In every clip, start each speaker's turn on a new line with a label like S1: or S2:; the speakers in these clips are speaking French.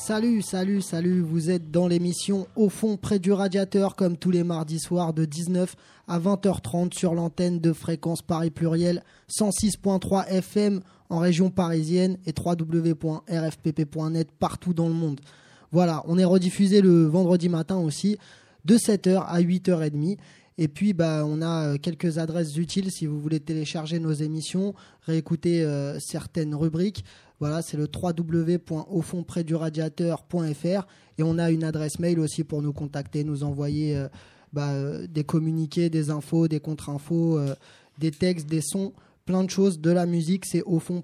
S1: Salut, vous êtes dans l'émission Au fond près du radiateur comme tous les mardis soirs de 19 à 20h30 sur l'antenne de Fréquence Paris Pluriel 106.3 FM en région parisienne et www.rfpp.net partout dans le monde. Voilà, on est rediffusé le vendredi matin aussi de 7h à 8h30. Et puis, on a quelques adresses utiles si vous voulez télécharger nos émissions, réécouter certaines rubriques. Voilà, c'est le www.aufondprèsduradiateur.fr et on a une adresse mail aussi pour nous contacter, nous envoyer des communiqués, des infos, des contre-infos, des textes, des sons, plein de choses, de la musique. C'est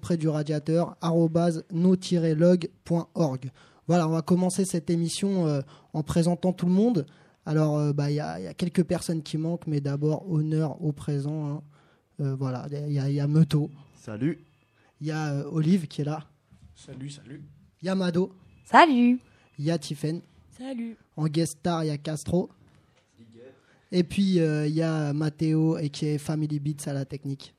S1: aufondprèsduradiateur@no-log.org. Voilà, on va commencer cette émission en présentant tout le monde. Alors, y a quelques personnes qui manquent, mais d'abord, honneur au présent. Hein. Voilà, il y a Meuto.
S2: Salut.
S1: Il y a Olive qui est là.
S3: Salut.
S1: Il y a Mado.
S4: Salut.
S1: Il y a Tiffen.
S4: Salut.
S1: En guest star, il y a Castro. Et puis, il y a Mathéo et qui est Family Beats à la technique.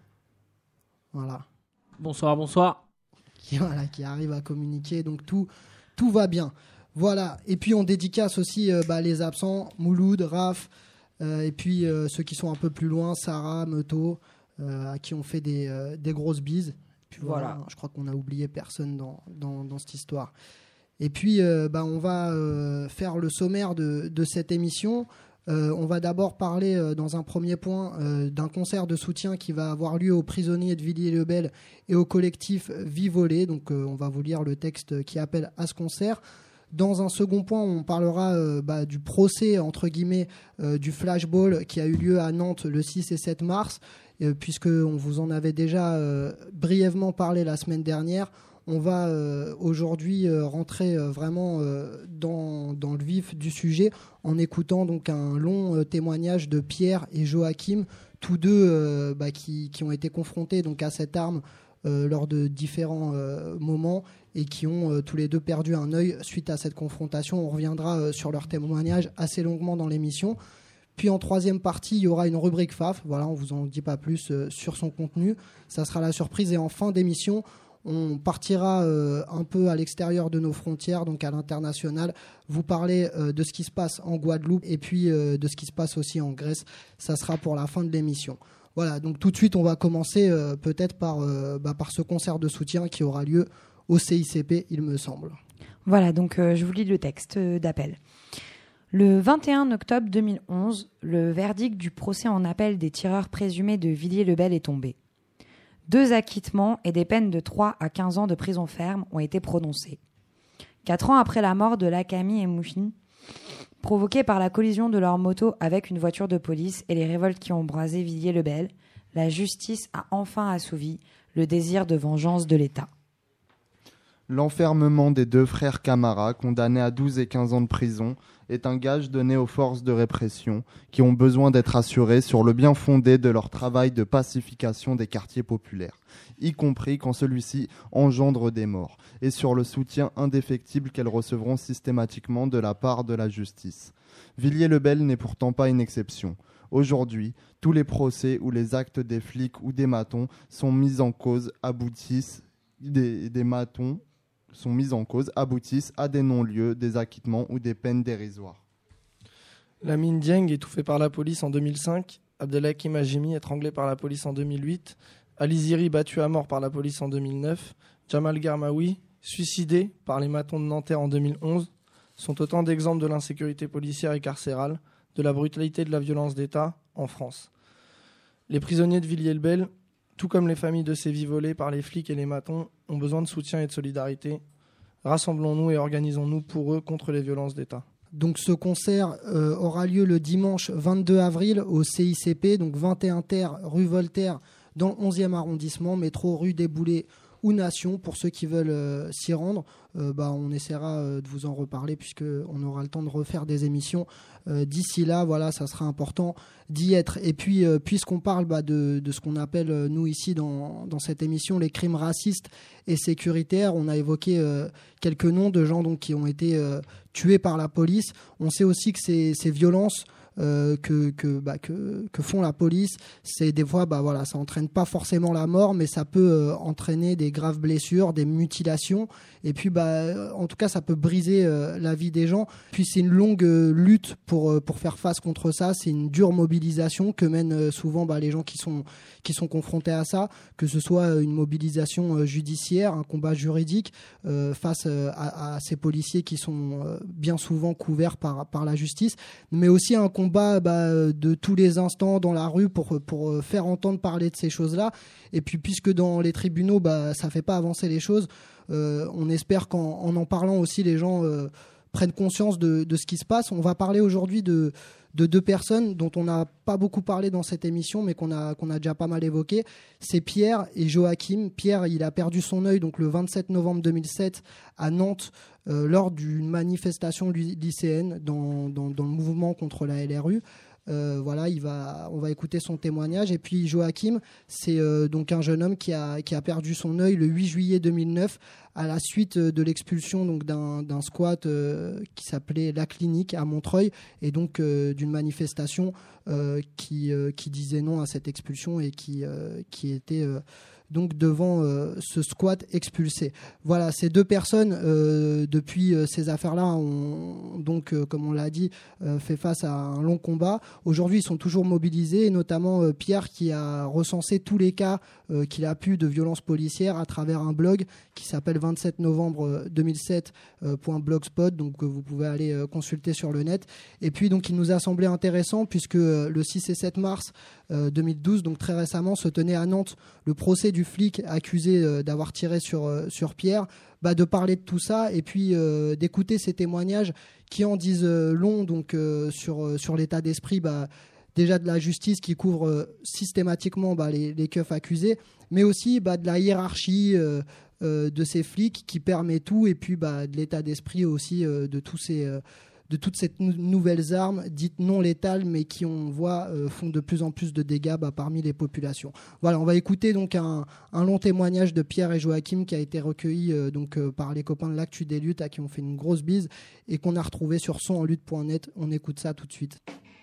S1: Voilà.
S5: Bonsoir.
S1: Qui arrive à communiquer. Donc, tout va bien. Voilà, et puis on dédicace aussi les absents, Mouloud, Raph, et puis ceux qui sont un peu plus loin, Sarah, Meuto, à qui on fait des grosses bises. Puis voilà, je crois qu'on n'a oublié personne dans cette histoire. Et puis on va faire le sommaire de cette émission. On va d'abord parler dans un premier point d'un concert de soutien qui va avoir lieu aux prisonniers de Villiers-le-Bel et au collectif Vie Volée. Donc on va vous lire le texte qui appelle à ce concert. Dans un second point, on parlera du procès, entre guillemets, du flashball qui a eu lieu à Nantes le 6 et 7 mars, puisqu'on vous en avait déjà brièvement parlé la semaine dernière. On va aujourd'hui rentrer vraiment dans le vif du sujet en écoutant donc un long témoignage de Pierre et Joachim, tous deux qui ont été confrontés donc, à cette arme lors de différents moments et qui ont tous les deux perdu un œil suite à cette confrontation. On reviendra sur leur témoignage assez longuement dans l'émission. Puis en troisième partie, il y aura une rubrique FAF. Voilà, on ne vous en dit pas plus sur son contenu. Ça sera la surprise. Et en fin d'émission, on partira un peu à l'extérieur de nos frontières, donc à l'international, vous parler de ce qui se passe en Guadeloupe et puis de ce qui se passe aussi en Grèce. Ça sera pour la fin de l'émission. Voilà, donc tout de suite, on va commencer peut-être par ce concert de soutien qui aura lieu au CICP, il me semble.
S4: Voilà, donc je vous lis le texte d'appel. Le 21 octobre 2011, le verdict du procès en appel des tireurs présumés de Villiers-le-Bel est tombé. 2 acquittements et des peines de 3 à 15 ans de prison ferme ont été prononcés. 4 ans après la mort de Lakami et Mouchine, provoquée par la collision de leur moto avec une voiture de police et les révoltes qui ont brasé Villiers-le-Bel, la justice a enfin assouvi le désir de vengeance de l'État.
S2: L'enfermement des 2 frères Camara, condamnés à 12 et 15 ans de prison, est un gage donné aux forces de répression qui ont besoin d'être assurées sur le bien fondé de leur travail de pacification des quartiers populaires, y compris quand celui-ci engendre des morts, et sur le soutien indéfectible qu'elles recevront systématiquement de la part de la justice. Villiers-le-Bel n'est pourtant pas une exception. Aujourd'hui, tous les procès où les actes des flics ou des matons sont mis en cause aboutissent à des non-lieux, des acquittements ou des peines dérisoires.
S3: Lamine Dieng, étouffé par la police en 2005, Abdelhakim Hajimi, étranglé par la police en 2008, Ali Ziri, battu à mort par la police en 2009, Jamal Garmaoui, suicidé par les matons de Nanterre en 2011, sont autant d'exemples de l'insécurité policière et carcérale, de la brutalité de la violence d'État en France. Les prisonniers de Villiers-le-Bel, tout comme les familles de ces vies volées par les flics et les matons, ont besoin de soutien et de solidarité. Rassemblons-nous et organisons-nous pour eux contre les violences d'État.
S1: Donc ce concert aura lieu le dimanche 22 avril au CICP, donc 21 Terre, rue Voltaire, dans le 11e arrondissement, métro rue des Boulets ou Nation. Pour ceux qui veulent s'y rendre, on essaiera de vous en reparler puisqu'on aura le temps de refaire des émissions. D'ici là, voilà, ça sera important d'y être. Et puis, puisqu'on parle de ce qu'on appelle, nous ici, dans cette émission, les crimes racistes et sécuritaires, on a évoqué quelques noms de gens donc, qui ont été tués par la police. On sait aussi que ces violences que font la police, c'est des fois, ça entraîne pas forcément la mort, mais ça peut entraîner des graves blessures, des mutilations, et puis en tout cas ça peut briser la vie des gens. Puis c'est une longue lutte pour faire face contre ça. C'est une dure mobilisation que mènent souvent les gens qui sont confrontés à ça, que ce soit une mobilisation judiciaire, un combat juridique face à ces policiers qui sont bien souvent couverts par la justice, mais aussi un combat de tous les instants dans la rue pour faire entendre parler de ces choses-là. Et puis puisque dans les tribunaux ça fait pas avancer les choses, on espère qu'en parlant aussi les gens prennent conscience de ce qui se passe. On va parler aujourd'hui de deux personnes dont on n'a pas beaucoup parlé dans cette émission, mais qu'on a déjà pas mal évoqué. C'est Pierre et Joachim. Pierre, il a perdu son œil donc le 27 novembre 2007 à Nantes lors d'une manifestation lycéenne dans le mouvement contre la LRU. On va écouter son témoignage. Et puis Joachim, c'est donc un jeune homme qui a perdu son œil le 8 juillet 2009 à la suite de l'expulsion donc d'un squat qui s'appelait La Clinique à Montreuil, et donc d'une manifestation qui disait non à cette expulsion et qui était donc devant ce squat expulsé. Voilà, ces deux personnes, depuis ces affaires-là, ont donc, comme on l'a dit, fait face à un long combat. Aujourd'hui, ils sont toujours mobilisés, et notamment Pierre qui a recensé tous les cas qu'il a pu de violences policières à travers un blog qui s'appelle 27 novembre 2007.blogspot, donc vous pouvez aller consulter sur le net. Et puis donc il nous a semblé intéressant puisque le 6 et 7 mars 2012, donc très récemment, se tenait à Nantes le procès du flic accusé d'avoir tiré sur Pierre, de parler de tout ça et puis d'écouter ces témoignages qui en disent long donc sur l'état d'esprit déjà de la justice qui couvre systématiquement les keufs accusés, mais aussi de la hiérarchie de ces flics qui permet tout, et puis de l'état d'esprit aussi de toutes ces nouvelles armes dites non létales, mais qui, on voit, font de plus en plus de dégâts parmi les populations. Voilà, on va écouter donc un long témoignage de Pierre et Joachim qui a été recueilli par les copains de l'Actu des Luttes, à qui on fait une grosse bise, et qu'on a retrouvé sur sonenlutte.net. On écoute ça tout de suite.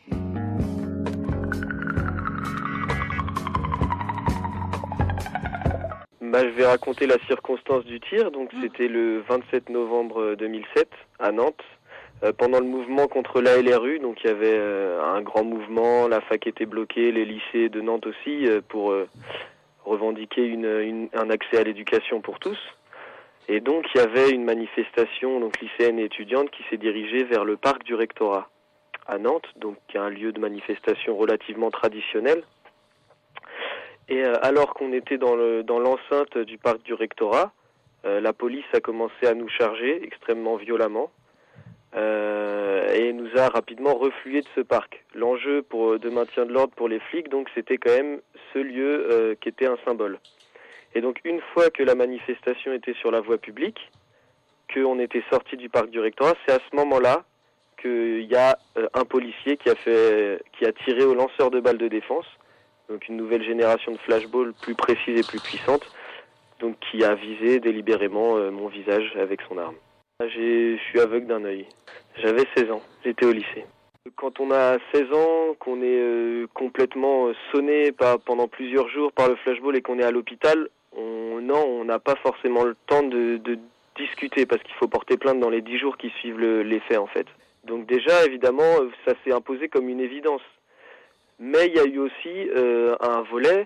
S5: Je vais raconter la circonstance du tir. Donc c'était le 27 novembre 2007 à Nantes. Pendant le mouvement contre la LRU, donc il y avait un grand mouvement, la fac était bloquée, les lycées de Nantes aussi, pour revendiquer un accès à l'éducation pour tous. Et donc il y avait une manifestation donc lycéenne et étudiante qui s'est dirigée vers le parc du rectorat à Nantes, donc qui est un lieu de manifestation relativement traditionnel. Et alors qu'on était dans l'enceinte du parc du rectorat, la police a commencé à nous charger extrêmement violemment. Et nous a rapidement reflué de ce parc. L'enjeu de maintien de l'ordre pour les flics, donc, c'était quand même ce lieu qui était un symbole. Et donc, une fois que la manifestation était sur la voie publique, qu'on était sorti du parc du rectorat, c'est à ce moment-là qu'il y a un policier qui a tiré au lanceur de balles de défense, donc une nouvelle génération de flashballs plus précise et plus puissante, donc qui a visé délibérément mon visage avec son arme. Je suis aveugle d'un œil. J'avais 16 ans, j'étais au lycée. Quand on a 16 ans, qu'on est complètement sonné pendant plusieurs jours par le flashball et qu'on est à l'hôpital, on n'a pas forcément le temps de discuter parce qu'il faut porter plainte dans les 10 jours qui suivent les faits en fait. Donc déjà, évidemment, ça s'est imposé comme une évidence. Mais il y a eu aussi un volet,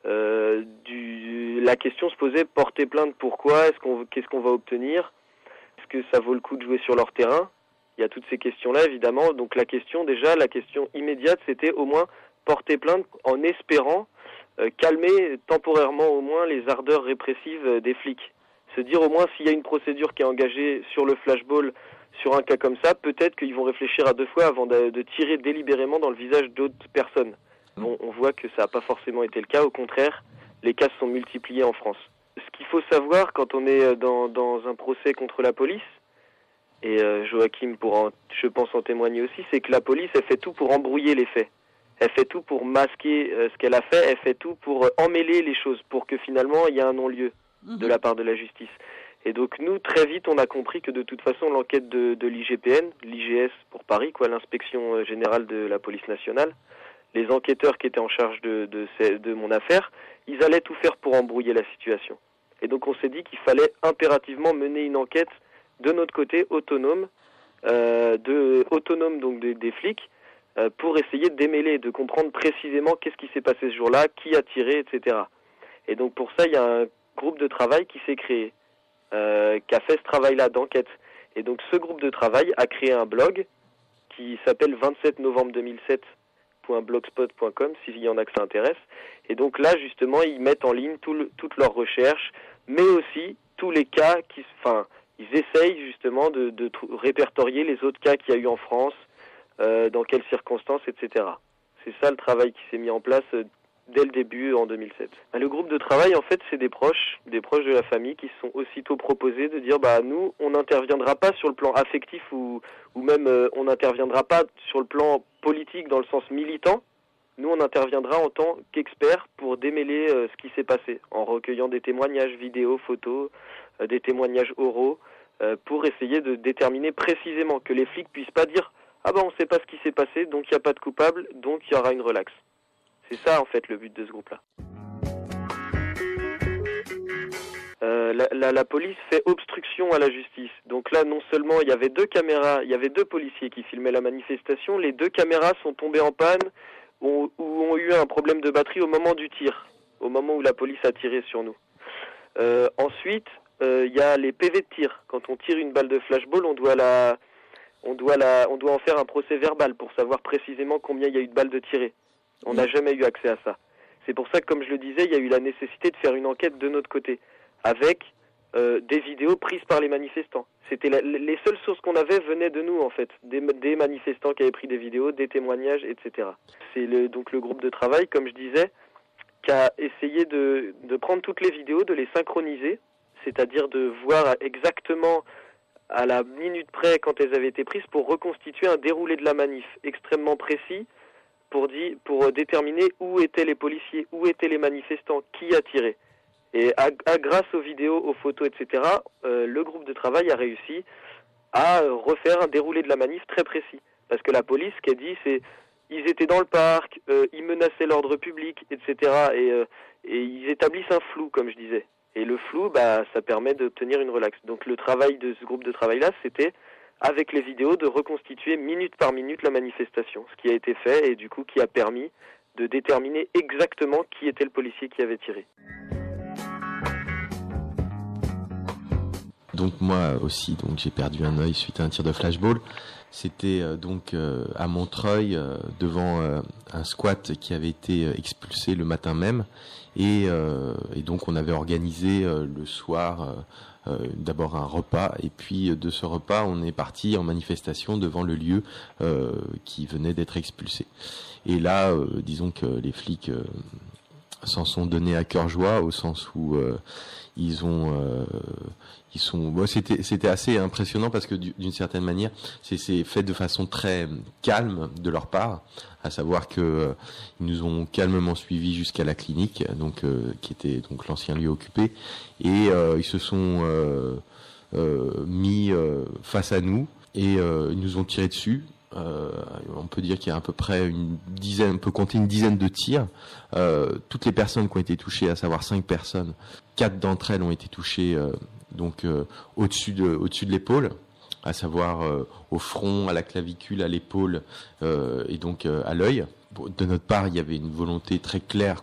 S5: la question se posait, porter plainte pourquoi, qu'est-ce qu'on va obtenir ? Est-ce que ça vaut le coup de jouer sur leur terrain ? Il y a toutes ces questions-là, évidemment. Donc la question immédiate, c'était au moins porter plainte en espérant calmer temporairement au moins les ardeurs répressives des flics. Se dire au moins s'il y a une procédure qui est engagée sur le flashball, sur un cas comme ça, peut-être qu'ils vont réfléchir à 2 fois avant de tirer délibérément dans le visage d'autres personnes. Bon, on voit que ça n'a pas forcément été le cas. Au contraire, les cas se sont multipliés en France. Ce qu'il faut savoir quand on est dans un procès contre la police, et Joachim pourra, je pense, en témoigner aussi, c'est que la police, elle fait tout pour embrouiller les faits. Elle fait tout pour masquer ce qu'elle a fait, elle fait tout pour emmêler les choses, pour que finalement il y ait un non-lieu de la part de la justice. Et donc nous, très vite, on a compris que de toute façon, l'enquête de l'IGPN, l'IGS pour Paris, l'inspection générale de la police nationale, les enquêteurs qui étaient en charge de mon affaire, ils allaient tout faire pour embrouiller la situation. Et donc on s'est dit qu'il fallait impérativement mener une enquête de notre côté, autonome, donc des flics, pour essayer de démêler, de comprendre précisément qu'est-ce qui s'est passé ce jour-là, qui a tiré, etc. Et donc pour ça, il y a un groupe de travail qui s'est créé, qui a fait ce travail-là d'enquête. Et donc ce groupe de travail a créé un blog qui s'appelle 27 novembre 2007.blogspot.com, s'il y en a que ça intéresse. Et donc là, justement, ils mettent en ligne toutes leurs recherches, mais aussi tous les cas ils essayent justement de répertorier les autres cas qu'il y a eu en France, dans quelles circonstances, etc. C'est ça le travail qui s'est mis en place dès le début en 2007. Le groupe de travail, en fait, c'est des proches de la famille qui se sont aussitôt proposés de dire nous, on n'interviendra pas sur le plan affectif ou même on n'interviendra pas sur le plan politique dans le sens militant. Nous, on interviendra en tant qu'experts pour démêler ce qui s'est passé, en recueillant des témoignages vidéo, photos, des témoignages oraux, pour essayer de déterminer précisément, que les flics puissent pas dire « Ah on sait pas ce qui s'est passé, donc il n'y a pas de coupable, donc il y aura une relaxe ». C'est ça, en fait, le but de ce groupe-là. La police fait obstruction à la justice. Donc là, non seulement il y avait 2 caméras, il y avait 2 policiers qui filmaient la manifestation, les 2 caméras sont tombées en panne, ou ont eu un problème de batterie au moment du tir, au moment où la police a tiré sur nous. Ensuite, il y a les PV de tir. Quand on tire une balle de flashball, on doit en faire un procès verbal pour savoir précisément combien il y a eu de balles de tirées. On n'a jamais eu accès à ça. C'est pour ça que, comme je le disais, il y a eu la nécessité de faire une enquête de notre côté, avec des vidéos prises par les manifestants. C'était les seules sources qu'on avait venaient de nous, en fait, des manifestants qui avaient pris des vidéos, des témoignages, etc. C'est donc le groupe de travail, comme je disais, qui a essayé de prendre toutes les vidéos, de les synchroniser, c'est-à-dire de voir exactement à la minute près quand elles avaient été prises pour reconstituer un déroulé de la manif extrêmement précis pour déterminer où étaient les policiers, où étaient les manifestants, qui a tiré. Et grâce aux vidéos, aux photos, etc., le groupe de travail a réussi à refaire un déroulé de la manif très précis. Parce que la police, ce qu'elle dit, c'est ils étaient dans le parc, ils menaçaient l'ordre public, etc. Et ils établissent un flou, comme je disais. Et le flou, ça permet d'obtenir une relaxe. Donc le travail de ce groupe de travail-là, c'était, avec les vidéos, de reconstituer minute par minute la manifestation. Ce qui a été fait et du coup qui a permis de déterminer exactement qui était le policier qui avait tiré.
S6: Donc moi aussi, j'ai perdu un œil suite à un tir de flashball. C'était à Montreuil, devant un squat qui avait été expulsé le matin même. Et donc on avait organisé le soir d'abord un repas, et puis de ce repas on est parti en manifestation devant le lieu qui venait d'être expulsé. Et là, disons que les flics s'en sont donnés à cœur joie, au sens où c'était assez impressionnant parce que d'une certaine manière c'est fait de façon très calme de leur part, à savoir que ils nous ont calmement suivis jusqu'à la clinique, qui était donc l'ancien lieu occupé, et ils se sont mis face à nous et ils nous ont tiré dessus. On peut dire qu'il y a à peu près on peut compter une dizaine de tirs. Toutes les personnes qui ont été touchées, à savoir 5 personnes, 4 d'entre elles ont été touchées au-dessus de l'épaule, à savoir au front, à la clavicule, à l'épaule et donc à l'œil. De notre part, il y avait une volonté très claire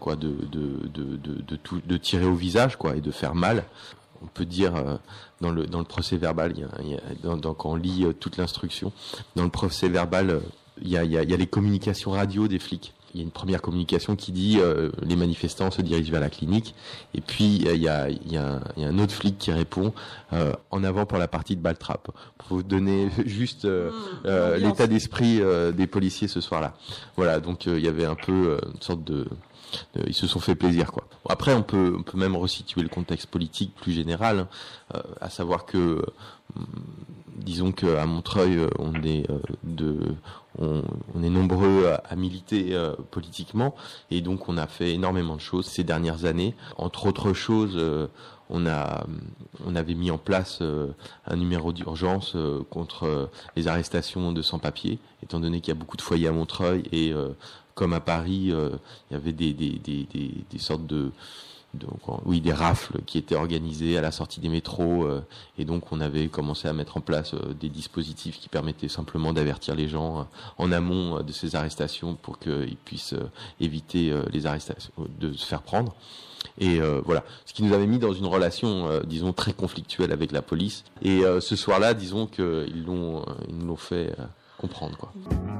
S6: de tirer au visage et de faire mal. On peut dire dans le procès verbal, quand on lit toute l'instruction, dans le procès verbal, il y a les communications radio des flics. Il y a une première communication qui dit les manifestants se dirigent vers la clinique, et puis il y a un autre flic qui répond en avant pour la partie de Baltrap, pour vous donner juste l'état d'esprit des policiers ce soir-là. Voilà, donc il y avait un peu une sorte de ils se sont fait plaisir, quoi. Après, on peut même resituer le contexte politique plus général, à savoir que disons qu'à Montreuil, on est nombreux à militer politiquement, et donc on a fait énormément de choses ces dernières années. Entre autres choses, on avait mis en place un numéro d'urgence contre les arrestations de sans-papiers, étant donné qu'il y a beaucoup de foyers à Montreuil, et comme à Paris, il y avait des sortes des rafles qui étaient organisées à la sortie des métros, et donc on avait commencé à mettre en place des dispositifs qui permettaient simplement d'avertir les gens en amont de ces arrestations pour qu'ils puissent éviter les arrestations, de se faire prendre. Et voilà, ce qui nous avait mis dans une relation, disons, très conflictuelle avec la police. Et ce soir-là, disons qu'ils nous l'ont fait comprendre, quoi.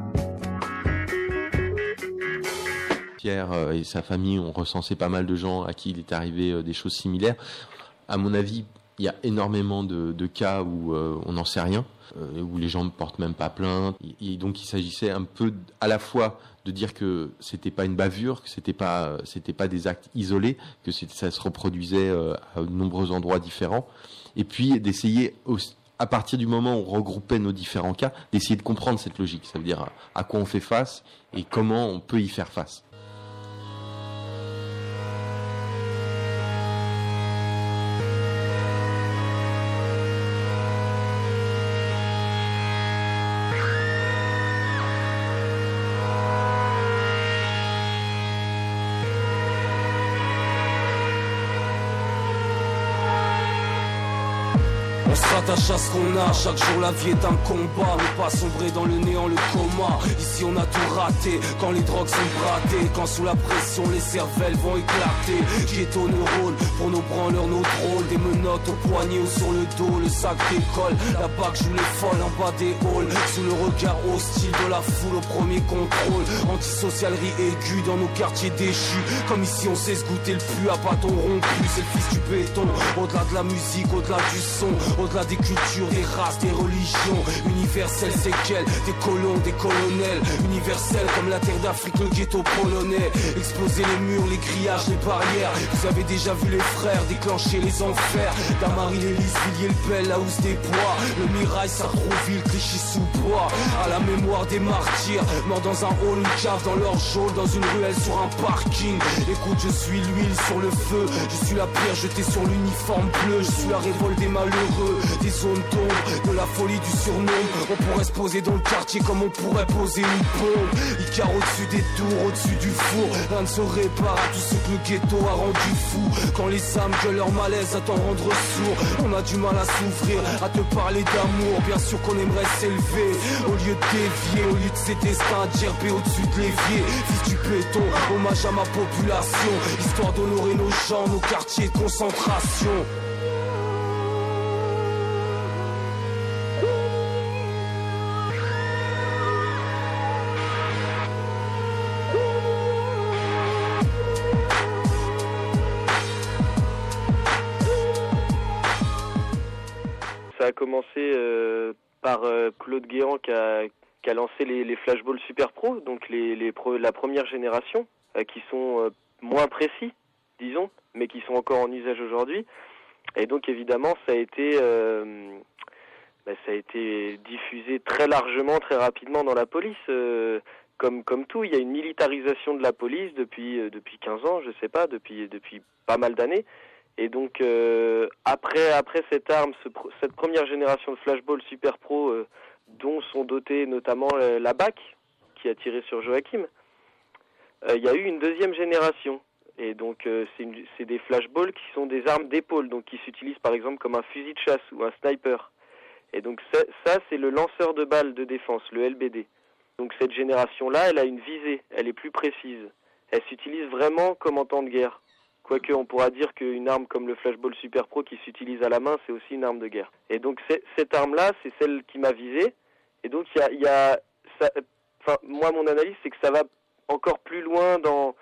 S6: Pierre et sa famille ont recensé pas mal de gens à qui il est arrivé des choses similaires. À mon avis, il y a énormément de cas où on n'en sait rien, où les gens ne portent même pas plainte. Et donc il s'agissait un peu à la fois de dire que c'était pas une bavure, que c'était pas des actes isolés, que ça se reproduisait à de nombreux endroits différents, et puis d'essayer aussi, à partir du moment où on regroupait nos différents cas, d'essayer de comprendre cette logique. Ça veut dire à quoi on fait face et comment on peut y faire face.
S7: On se rattache à ce qu'on a, chaque jour la vie est un combat. Ne pas sombrer dans le néant, le coma. Ici on a tout raté, quand les drogues sont bradées, quand sous la pression les cervelles vont éclater. Ghetto neurone, pour nos branleurs, nos drôles. Des menottes au poignet ou sur le dos, le sac d'école. La bague joue les folles en bas des halls. Sous le regard hostile de la foule au premier contrôle. Antisocialerie aiguë dans nos quartiers déchus. Comme ici on sait se goûter le pu à bâton rompu. C'est le fils du béton, au-delà de la musique, au-delà du son, au-delà des cultures, des races, des religions. Universel c'est qu'elle, des colons, des colonels. Universel comme la terre d'Afrique, le ghetto polonais. Exploser les murs, les grillages, les barrières. Vous avez déjà vu les frères déclencher les enfers. Damary, l'Élysée, Villiers, le Bel, la housse des bois. Le Mirail, Sartrouville, Clichy sous bois. À la mémoire des martyrs, morts dans un hall, une cave dans leur geôle, dans une ruelle sur un parking. Écoute, je suis l'huile sur le feu. Je suis la pierre jetée sur l'uniforme bleu. Je suis la révolte des malheureux, des zones d'ombre, de la folie du surnom. On pourrait se poser dans le quartier comme on pourrait poser une bombe. Icar au-dessus des tours, au-dessus du four, rien ne se répare à tout ce que le ghetto a rendu fou. Quand les âmes gueulent leur malaise à t'en rendre sourd, on a du mal à s'ouvrir, à te parler d'amour. Bien sûr qu'on aimerait s'élever, au lieu de dévier, au lieu de cet destin gerbé au-dessus de l'évier. Fils du béton, hommage à ma population, histoire d'honorer nos gens, nos quartiers de concentration.
S5: Ça a commencé par Claude Guéant qui a lancé les flashballs Super Pro, donc la première génération, qui sont moins précis, disons, mais qui sont encore en usage aujourd'hui. Et donc évidemment, ça a été diffusé très largement, très rapidement dans la police. Comme tout, il y a une militarisation de la police depuis 15 ans, je sais pas, depuis pas mal d'années. Et donc après cette arme, cette première génération de flashball Super Pro, dont sont dotés notamment la BAC qui a tiré sur Joachim, il y a eu une deuxième génération. Et donc c'est des flashballs qui sont des armes d'épaule, donc qui s'utilisent par exemple comme un fusil de chasse ou un sniper. Et donc ça c'est le lanceur de balles de défense, le LBD. Donc cette génération-là, elle a une visée, elle est plus précise. Elle s'utilise vraiment comme en temps de guerre. Quoique on pourra dire qu'une arme comme le flashball Super Pro qui s'utilise à la main, c'est aussi une arme de guerre. Et donc cette arme-là, c'est celle qui m'a visé. Et donc moi mon analyse c'est que ça va encore plus loin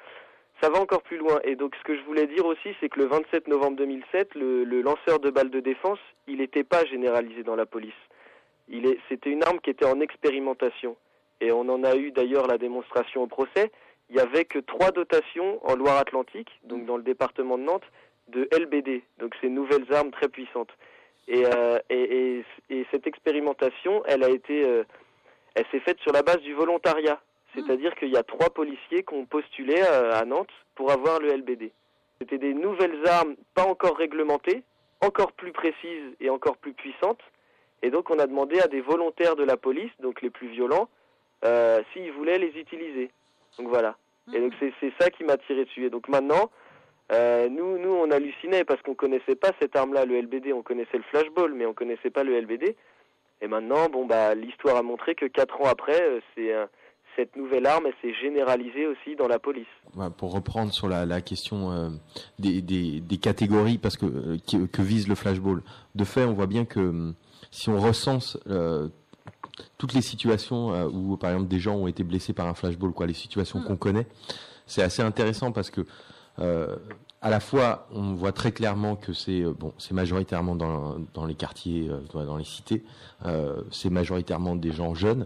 S5: Et donc ce que je voulais dire aussi, c'est que le 27 novembre 2007, le lanceur de balles de défense, il n'était pas généralisé dans la police. C'était une arme qui était en expérimentation. Et on en a eu d'ailleurs la démonstration au procès. Il n'y avait que 3 dotations en Loire-Atlantique, donc dans le département de Nantes, de LBD, donc ces nouvelles armes très puissantes. Et cette expérimentation, elle s'est faite sur la base du volontariat. C'est-à-dire qu'il y a 3 policiers qui ont postulé à Nantes pour avoir le LBD. C'était des nouvelles armes pas encore réglementées, encore plus précises et encore plus puissantes. Et donc on a demandé à des volontaires de la police, donc les plus violents, s'ils voulaient les utiliser. Donc voilà. Et donc c'est ça qui m'a tiré dessus. Et donc maintenant, nous on hallucinait parce qu'on connaissait pas cette arme-là, le LBD. On connaissait le flashball, mais on connaissait pas le LBD. Et maintenant, l'histoire a montré que 4 ans après, cette nouvelle arme, elle s'est généralisée aussi dans la police.
S6: Pour reprendre sur la question des catégories, parce que vise le flashball. De fait, on voit bien que si on recense toutes les situations où, par exemple, des gens ont été blessés par un flashball, les situations qu'on connaît, c'est assez intéressant parce que à la fois, on voit très clairement que c'est majoritairement dans les quartiers, dans les cités, c'est majoritairement des gens jeunes.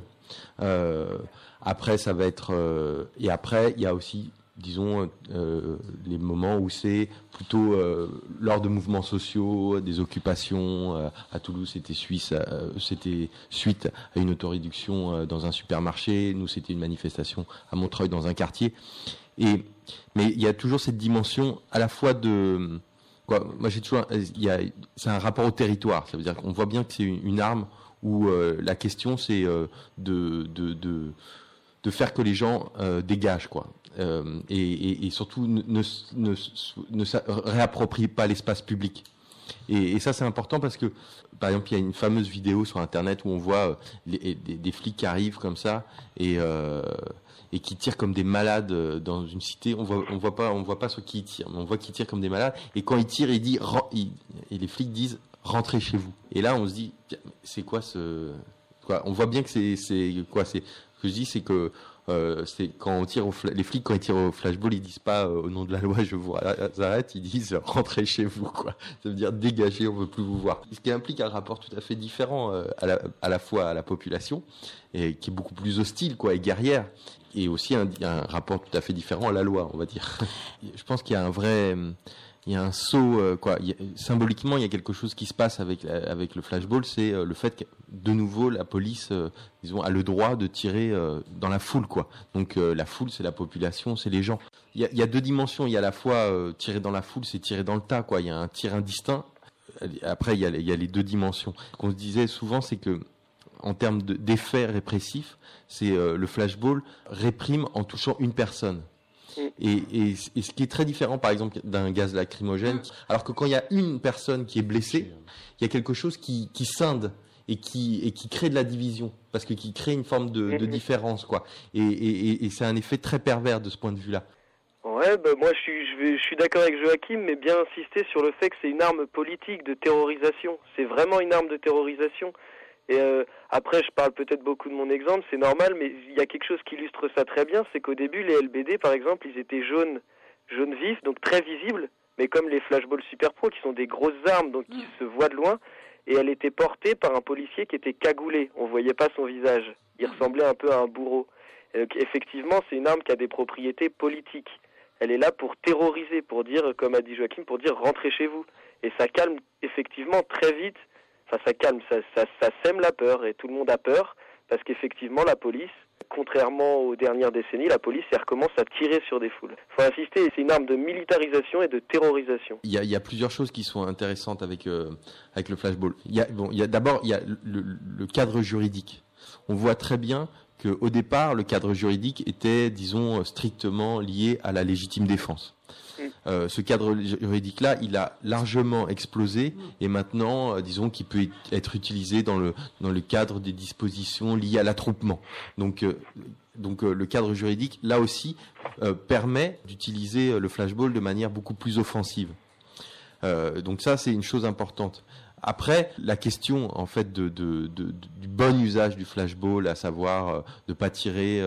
S6: Après, ça va être et après, il y a aussi, disons, les moments où c'est plutôt lors de mouvements sociaux, des occupations. À Toulouse, c'était suite à une autoréduction dans un supermarché. Nous, c'était une manifestation à Montreuil dans un quartier. Mais il y a toujours cette dimension à la fois de moi j'ai toujours c'est un rapport au territoire. Ça veut dire qu'on voit bien que c'est une arme où la question c'est de faire que les gens dégagent et surtout ne réapproprient pas l'espace public. Et ça c'est important parce que par exemple il y a une fameuse vidéo sur internet où on voit des flics qui arrivent comme ça et qui tirent comme des malades dans une cité. On voit pas sur qui ils tirent, mais on voit qu'ils tirent comme des malades. Et quand ils tirent, et les flics disent rentrez chez vous. Et là on se dit c'est quoi on voit bien que c'est quoi ce que je dis, c'est que c'est quand on tire les flics quand ils tirent au flashball, ils disent pas au nom de la loi je vous arrête, ils disent rentrez chez vous Ça veut dire dégagez, on veut plus vous voir. Ce qui implique un rapport tout à fait différent à la fois à la population et qui est beaucoup plus hostile et guerrière, et aussi un rapport tout à fait différent à la loi, on va dire. Je pense qu'il y a un saut symboliquement il y a quelque chose qui se passe avec le flashball, c'est le fait que de nouveau la police disons a le droit de tirer dans la foule donc la foule c'est la population, c'est les gens. Il y a 2 dimensions, il y a à la fois tirer dans la foule, c'est tirer dans le tas il y a un tir indistinct. Après il y a les 2 dimensions qu'on se disait souvent, c'est que en termes d'effets répressifs, c'est le flashball réprime en touchant une personne. Et ce qui est très différent, par exemple, d'un gaz lacrymogène, alors que quand il y a une personne qui est blessée, il y a quelque chose qui scinde et qui crée de la division, parce que qui crée une forme de différence, Et c'est un effet très pervers de ce point de vue-là.
S5: Ouais, moi je suis d'accord avec Joachim, mais bien insister sur le fait que c'est une arme politique de terrorisation. C'est vraiment une arme de terrorisation. Et après, je parle peut-être beaucoup de mon exemple, c'est normal, mais il y a quelque chose qui illustre ça très bien, c'est qu'au début, les LBD, par exemple, ils étaient jaune vif, donc très visibles, mais comme les flashballs Super Pro, qui sont des grosses armes, donc qui se voient de loin, et elle était portée par un policier qui était cagoulé, on voyait pas son visage, il ressemblait un peu à un bourreau. Et donc, effectivement, c'est une arme qui a des propriétés politiques. Elle est là pour terroriser, pour dire, comme a dit Joachim, pour dire rentrez chez vous. Et ça calme effectivement très vite. Enfin, ça calme, ça sème la peur, et tout le monde a peur, parce qu'effectivement, la police, contrairement aux dernières décennies, la police, elle recommence à tirer sur des foules. Il faut insister, c'est une arme de militarisation et de terrorisation.
S6: Il y a plusieurs choses qui sont intéressantes avec le flashball. D'abord, il y a le cadre juridique. On voit très bien qu'au départ, le cadre juridique était, disons, strictement lié à la légitime défense. Ce cadre juridique-là, il a largement explosé et maintenant, disons qu'il peut être utilisé dans le cadre des dispositions liées à l'attroupement. Donc le cadre juridique, là aussi, permet d'utiliser le flashball de manière beaucoup plus offensive. Donc ça, c'est une chose importante. Après, la question en fait du bon usage du flashball, à savoir de pas tirer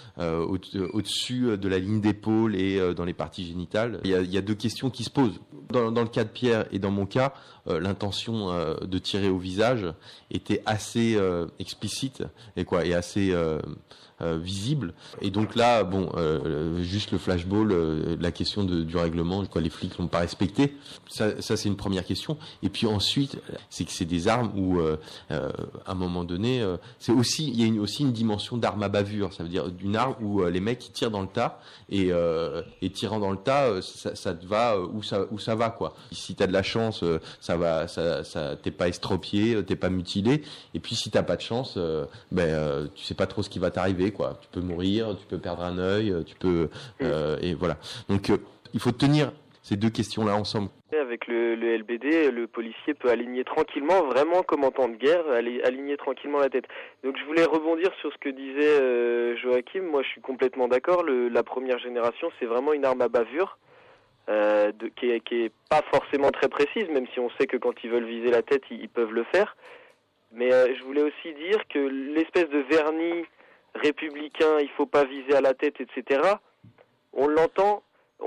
S6: au-dessus de la ligne d'épaule et dans les parties génitales, il y a 2 questions qui se posent. Dans le cas de Pierre et dans mon cas, l'intention de tirer au visage était assez explicite et assez visible. Et donc là, juste le flashball, la question du règlement, les flics l'ont pas respecté. Ça c'est une première question. Et puis ensuite, c'est que c'est des armes où, à un moment donné, il y a aussi une dimension d'arme à bavure. Ça veut dire d'une arme où les mecs ils tirent dans le tas et tirant dans le tas, ça te va où ça va quoi. Si t'as de la chance, ça va, ça t'es pas estropié, t'es pas mutilé. Et puis si t'as pas de chance, tu sais pas trop ce qui va t'arriver. Quoi. Tu peux mourir, tu peux perdre un œil, tu peux et voilà. Donc il faut tenir ces deux questions-là ensemble.
S5: Avec le LBD, le policier peut aligner tranquillement, vraiment comme en temps de guerre, aligner tranquillement la tête. Donc je voulais rebondir sur ce que disait Joachim. Moi je suis complètement d'accord. La première génération, c'est vraiment une arme à bavure qui est pas forcément très précise, même si on sait que quand ils veulent viser la tête, ils peuvent le faire. Mais je voulais aussi dire que l'espèce de vernis républicain, il faut pas viser à la tête, etc. On l'entend.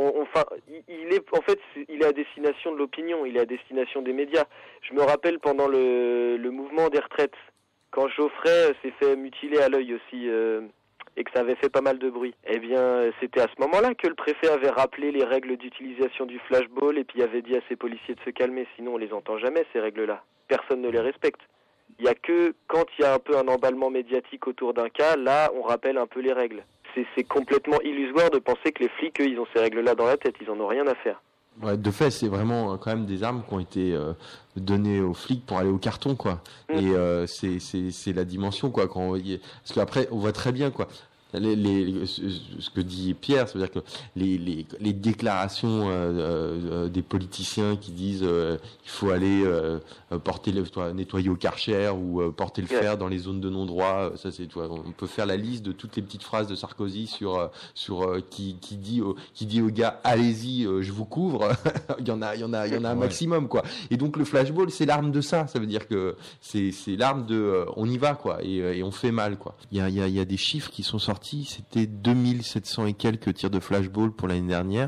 S5: Il est à destination de l'opinion, il est à destination des médias. Je me rappelle pendant le mouvement des retraites, quand Geoffrey s'est fait mutiler à l'œil aussi, et que ça avait fait pas mal de bruit. Eh bien, c'était à ce moment-là que le préfet avait rappelé les règles d'utilisation du flashball et puis avait dit à ses policiers de se calmer, sinon on les entend jamais ces règles-là. Personne ne les respecte. Il y a que quand il y a un peu un emballement médiatique autour d'un cas, là, on rappelle un peu les règles. C'est complètement illusoire de penser que les flics, eux, ils ont ces règles-là dans la tête. Ils en ont rien à faire.
S6: Ouais, de fait, c'est vraiment quand même des armes qui ont été données aux flics pour aller au carton, quoi. Et c'est la dimension, quoi. Parce qu'après, on voit très bien, quoi. Ce que dit Pierre, ça veut dire que les déclarations des politiciens qui disent il faut aller nettoyer au Karcher ou porter le fer dans les zones de non-droit, ça c'est on peut faire la liste de toutes les petites phrases de Sarkozy sur qui dit aux gars allez-y, je vous couvre. il y en a un maximum, quoi. Et donc le flashball, c'est l'arme de ça veut dire que c'est l'arme de on y va, quoi, et on fait mal, quoi. Il y a des chiffres qui sont sortis. C'était 2700 et quelques tirs de flashball pour l'année dernière.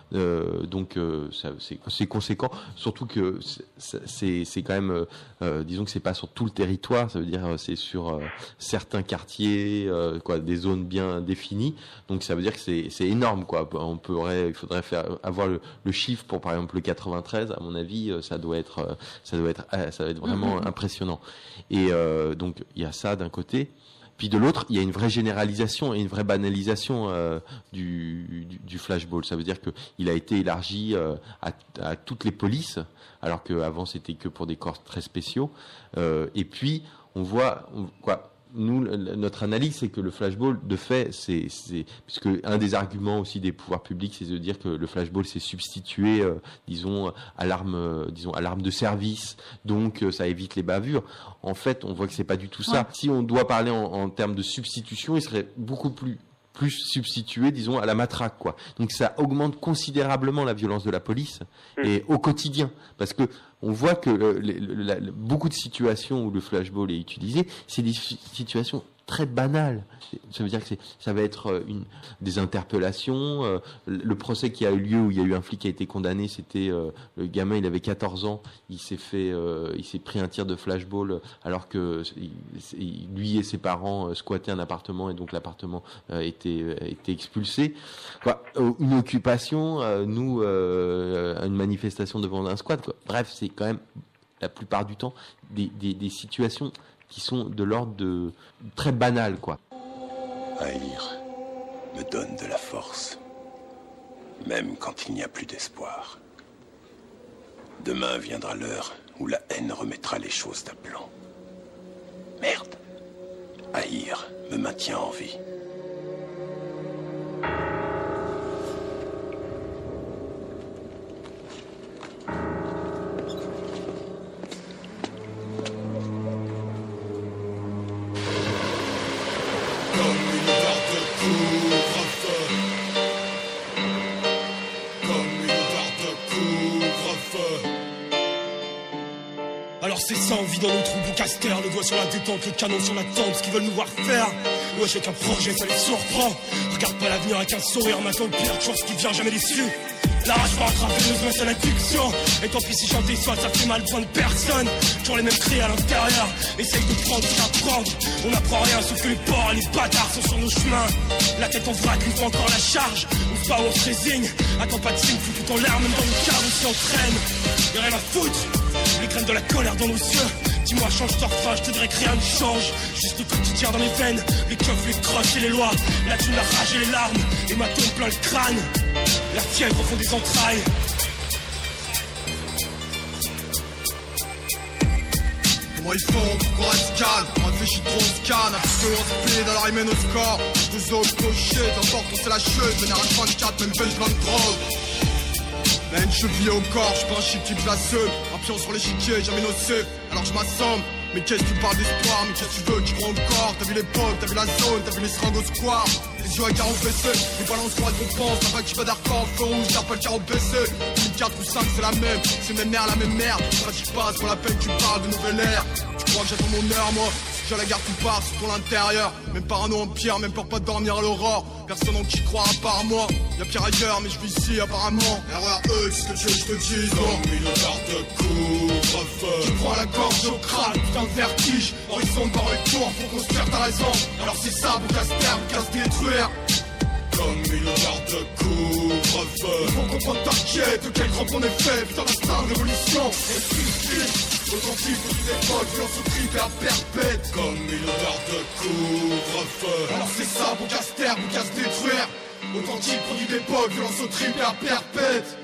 S6: Donc c'est conséquent, surtout que c'est quand même disons que c'est pas sur tout le territoire, ça veut dire c'est sur certains quartiers, des zones bien définies. Donc ça veut dire que c'est énorme, quoi. Il faudrait avoir le chiffre pour par exemple le 93. À mon avis, ça doit être vraiment impressionnant. Et donc il y a ça d'un côté. Puis de l'autre, il y a une vraie généralisation et une vraie banalisation du flashball. Ça veut dire qu'il a été élargi à toutes les polices, alors qu'avant c'était que pour des corps très spéciaux. Et puis on voit nous, notre analyse, c'est que le flashball, de fait, puisque un des arguments aussi des pouvoirs publics, c'est de dire que le flashball s'est substitué, à l'arme de service, donc ça évite les bavures. En fait, on voit que c'est pas du tout ça. Si on doit parler en termes de substitution, il serait beaucoup plus substitué, disons, à la matraque, quoi. Donc ça augmente considérablement la violence de la police et au quotidien, parce que on voit que beaucoup de situations où le flashball est utilisé, c'est des situations très banales. Ça veut dire que ça va être des interpellations. Le procès qui a eu lieu où il y a eu un flic qui a été condamné, c'était le gamin, il avait 14 ans, il s'est pris un tir de flashball alors que lui et ses parents squattaient un appartement et donc l'appartement était expulsé. Une occupation, une manifestation devant un squat, quoi. Bref, c'est quand même la plupart du temps des situations qui sont de l'ordre de très banales, quoi.
S8: Haïr me donne de la force, même quand il n'y a plus d'espoir. Demain viendra l'heure où la haine remettra les choses d'aplomb. Merde. Haïr me maintient en vie.
S9: Alors c'est ça, on vit dans nos trous Boucaster, le doigt sur la détente, le canon sur la tempe, ce qu'ils veulent nous voir faire. Wesh, avec un projet, ça les surprend. Regarde pas l'avenir avec un sourire, maintenant le pire, chose qui vient jamais déçu. La rage pas intraveineuse, mais c'est l'addiction. Et tant pis si j'en déçois, ça fait mal besoin de personne. Toujours les mêmes cris à l'intérieur. Essaye de prendre, d'apprendre. On n'apprend rien, sauf que les porcs et les bâtards sont sur nos chemins. La tête en vrac, une fois encore la charge. On se bat ou on se résigne. Attends pas de signe, fous tout en l'air, même dans le cadre où s'y entraîne. Y'a rien à foutre, les graines de la colère dans nos yeux. Dis-moi, change ton refrain, je te dirais que rien ne change. Juste le quotidien dans les veines, les keufs, les croches et les lois. La thune, la rage et les larmes, et ma tombe plein le crâne. La fièvre au fond des entrailles.
S10: Comment ils font pour qu'on reste calme? On réfléchit trop, on se canne. Un petit peu on speed, alors ils mènent au score. Deux autres cochers, d'abord on sait la chute. Vénère H24, même veille plein de drogue. La haine chevillée au corps, j'suis pas un chic type placeux. Un pion sur l'échiquier, jamais nocif. Alors je m'assomme. Mais qu'est-ce que tu parles d'espoir? Mais qu'est-ce que tu veux? Tu crois encore? T'as vu l'époque, t'as vu la zone, t'as vu les seringues au square. Les yeux à carreaux baissés, les balances pour récompense. La vague qui va d'arcan, feu rouge, t'as pas le carreau baissé. 4 ou 5 c'est la même, c'est même mère, la même merde. Je pratique pas, c'est pour la peine que tu parles de nouvelle ère. Tu crois que j'attends mon heure moi? Si à la gare tout part, c'est pour l'intérieur. Même parano empire, même peur pas de dormir à l'aurore. Personne en qui croit à part moi. Y'a pire ailleurs, mais je vis ici apparemment. Erreur qu'est-ce que tu veux que je te dise? Comme une heure de couvre-feu. Tu prends la gorge au crâne, putain de vertige. Horizon par retour, faut qu'on se perde, t'as raison. Alors c'est ça, vous casse terre, vous casse détruire. Comme une heure de couvre-feu. Faut comprendre t'inquiète, de quel grand on est fait. Putain d'instinct de révolution. Et suicide, authentique de toute époque, violence au trip et à perpète. Comme une heure de couvre-feu. Alors c'est ça, vous casse terre, vous casse détruire. Authentique produit d'époque, violence au trip et à perpète.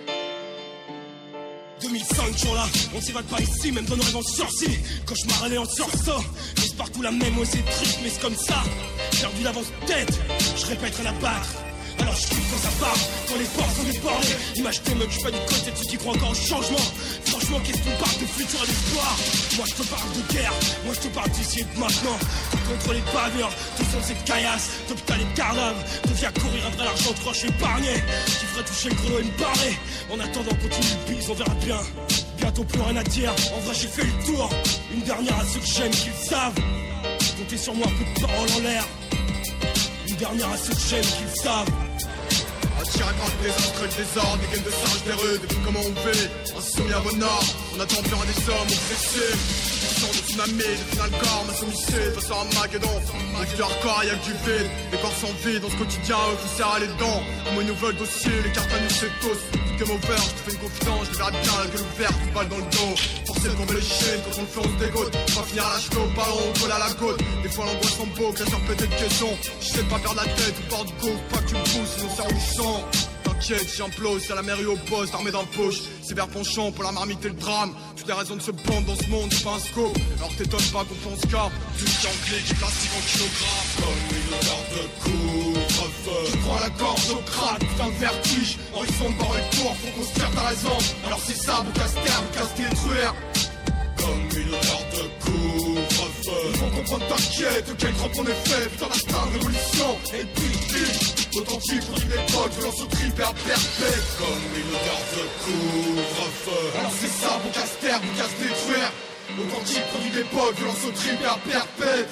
S9: 2005, toujours là, on s'évade pas ici, même dans nos rêves en sursis. Cauchemar allé en sursaut, laisse partout la même, ouais c'est triste, mais c'est comme ça. Perdu d'avance-tête, je répète rien à battre. Alors je kiffe quand ça part, quand les portes sont déportées. Image tes mecs, je suis pas du côté de ceux qui croient encore au changement. Franchement, qu'est-ce qu'on parle de futur et d'espoir? Moi je te parle de guerre, moi je te parle d'ici et de maintenant. Contre les paveurs, tout son c'est caillasse, d'hôpital et de carnave. De via courir après l'argent de roche épargné. Qui ferait toucher le chrono et me barrer. En attendant, continue le bise, on verra bien. Bientôt plus rien à dire, en vrai j'ai fait le tour. Une dernière à ceux que j'aime, qu'ils le savent. Comptez sur moi, peu de paroles en l'air. Une dernière à ceux que j'aime, qu'ils le savent.
S10: Attiré par le désastre et le désordre, des gaines de singes, des rues, des comment on vit. Insoumis à vos normes, on attend bien des hommes oppressifs. Des sorts de tsunami, de final corps, ma sommicide, face à un Armageddon. Avec du hardcore, y'a que du vide, les corps sans vie dans ce quotidien, eux vous serrent les dents. Comme une nouvelle dossier, les cartes à nous c'est tous. Game over, je te fais une confidence, je te verrai bien, la gueule ouverte, une balle dans le dos. Forcé de tomber les chaînes, quand on le fait on se dégoûte. On va finir à la cheveux au ballon, on colle à la côte. Des fois l'angoisse en boucle, la pété de caisson. J'essaie de pas perdre la tête, ou porte gauche, pas que tu me pousses, sinon c'est roussant. T'inquiète, j'implose, c'est la mairie au poste, armée d'un poche. C'est vers penchant pour la marmite et le drame. Toutes les raisons de se pendre dans ce monde, c'est pas un scope. Alors t'étonnes pas qu'on pense qu'à du clic, du plastique en kilogrammes. Comme une heure de couvre-feu. Tu prends la gorge au crâne, putain de vertige. Horizon par le tour, faut qu'on se tire, t'as raison. Alors c'est ça, vous casse terre, vous casse détruire. Comme une heure de couvre-feu. Faut comprendre t'inquiète, de quel grand on est fait. Putain d'instinct de révolution. Et puis authentique, produit d'époque, violence au trip et à perpète. Comme une heure de couvre-feu. Alors c'est ça, vous casse terre, vous casse détruire. Authentique, produit d'époque, violence au trip et à perpète.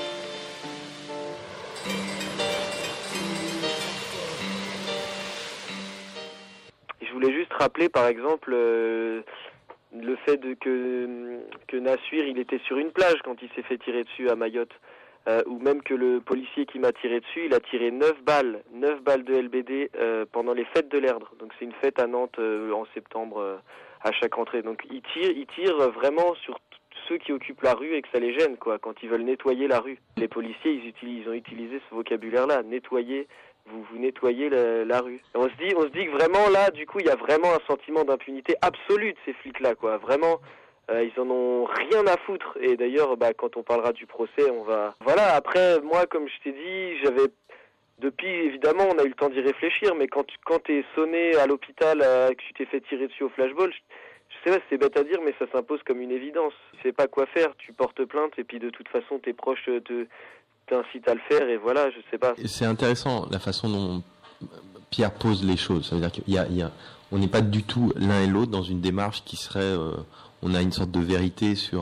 S5: Je voulais juste rappeler par exemple le fait que Nassuir il était sur une plage quand il s'est fait tirer dessus à Mayotte. Ou même que le policier qui m'a tiré dessus, il a tiré 9 balles de LBD pendant les fêtes de l'Erdre. Donc c'est une fête à Nantes en septembre à chaque rentrée. Donc il tire vraiment sur ceux qui occupent la rue et que ça les gêne, quoi, quand ils veulent nettoyer la rue. Les policiers, ils ont utilisé ce vocabulaire-là, nettoyer. Vous nettoyez la rue. Et on se dit que vraiment là, du coup, il y a vraiment un sentiment d'impunité absolue de ces flics-là, quoi. Vraiment. Ils en ont rien à foutre. Et d'ailleurs, quand on parlera du procès, on va... Voilà, après, moi, comme je t'ai dit, depuis, évidemment, on a eu le temps d'y réfléchir, mais quand t'es sonné à l'hôpital, que tu t'es fait tirer dessus au flashball, je sais pas, c'est bête à dire, mais ça s'impose comme une évidence. Tu sais pas quoi faire, tu portes plainte, et puis de toute façon, tes proches t'incitent à le faire, et voilà, je sais pas.
S6: C'est intéressant, la façon dont Pierre pose les choses. Ça veut dire on n'est pas du tout l'un et l'autre dans une démarche qui serait... on a une sorte de vérité sur...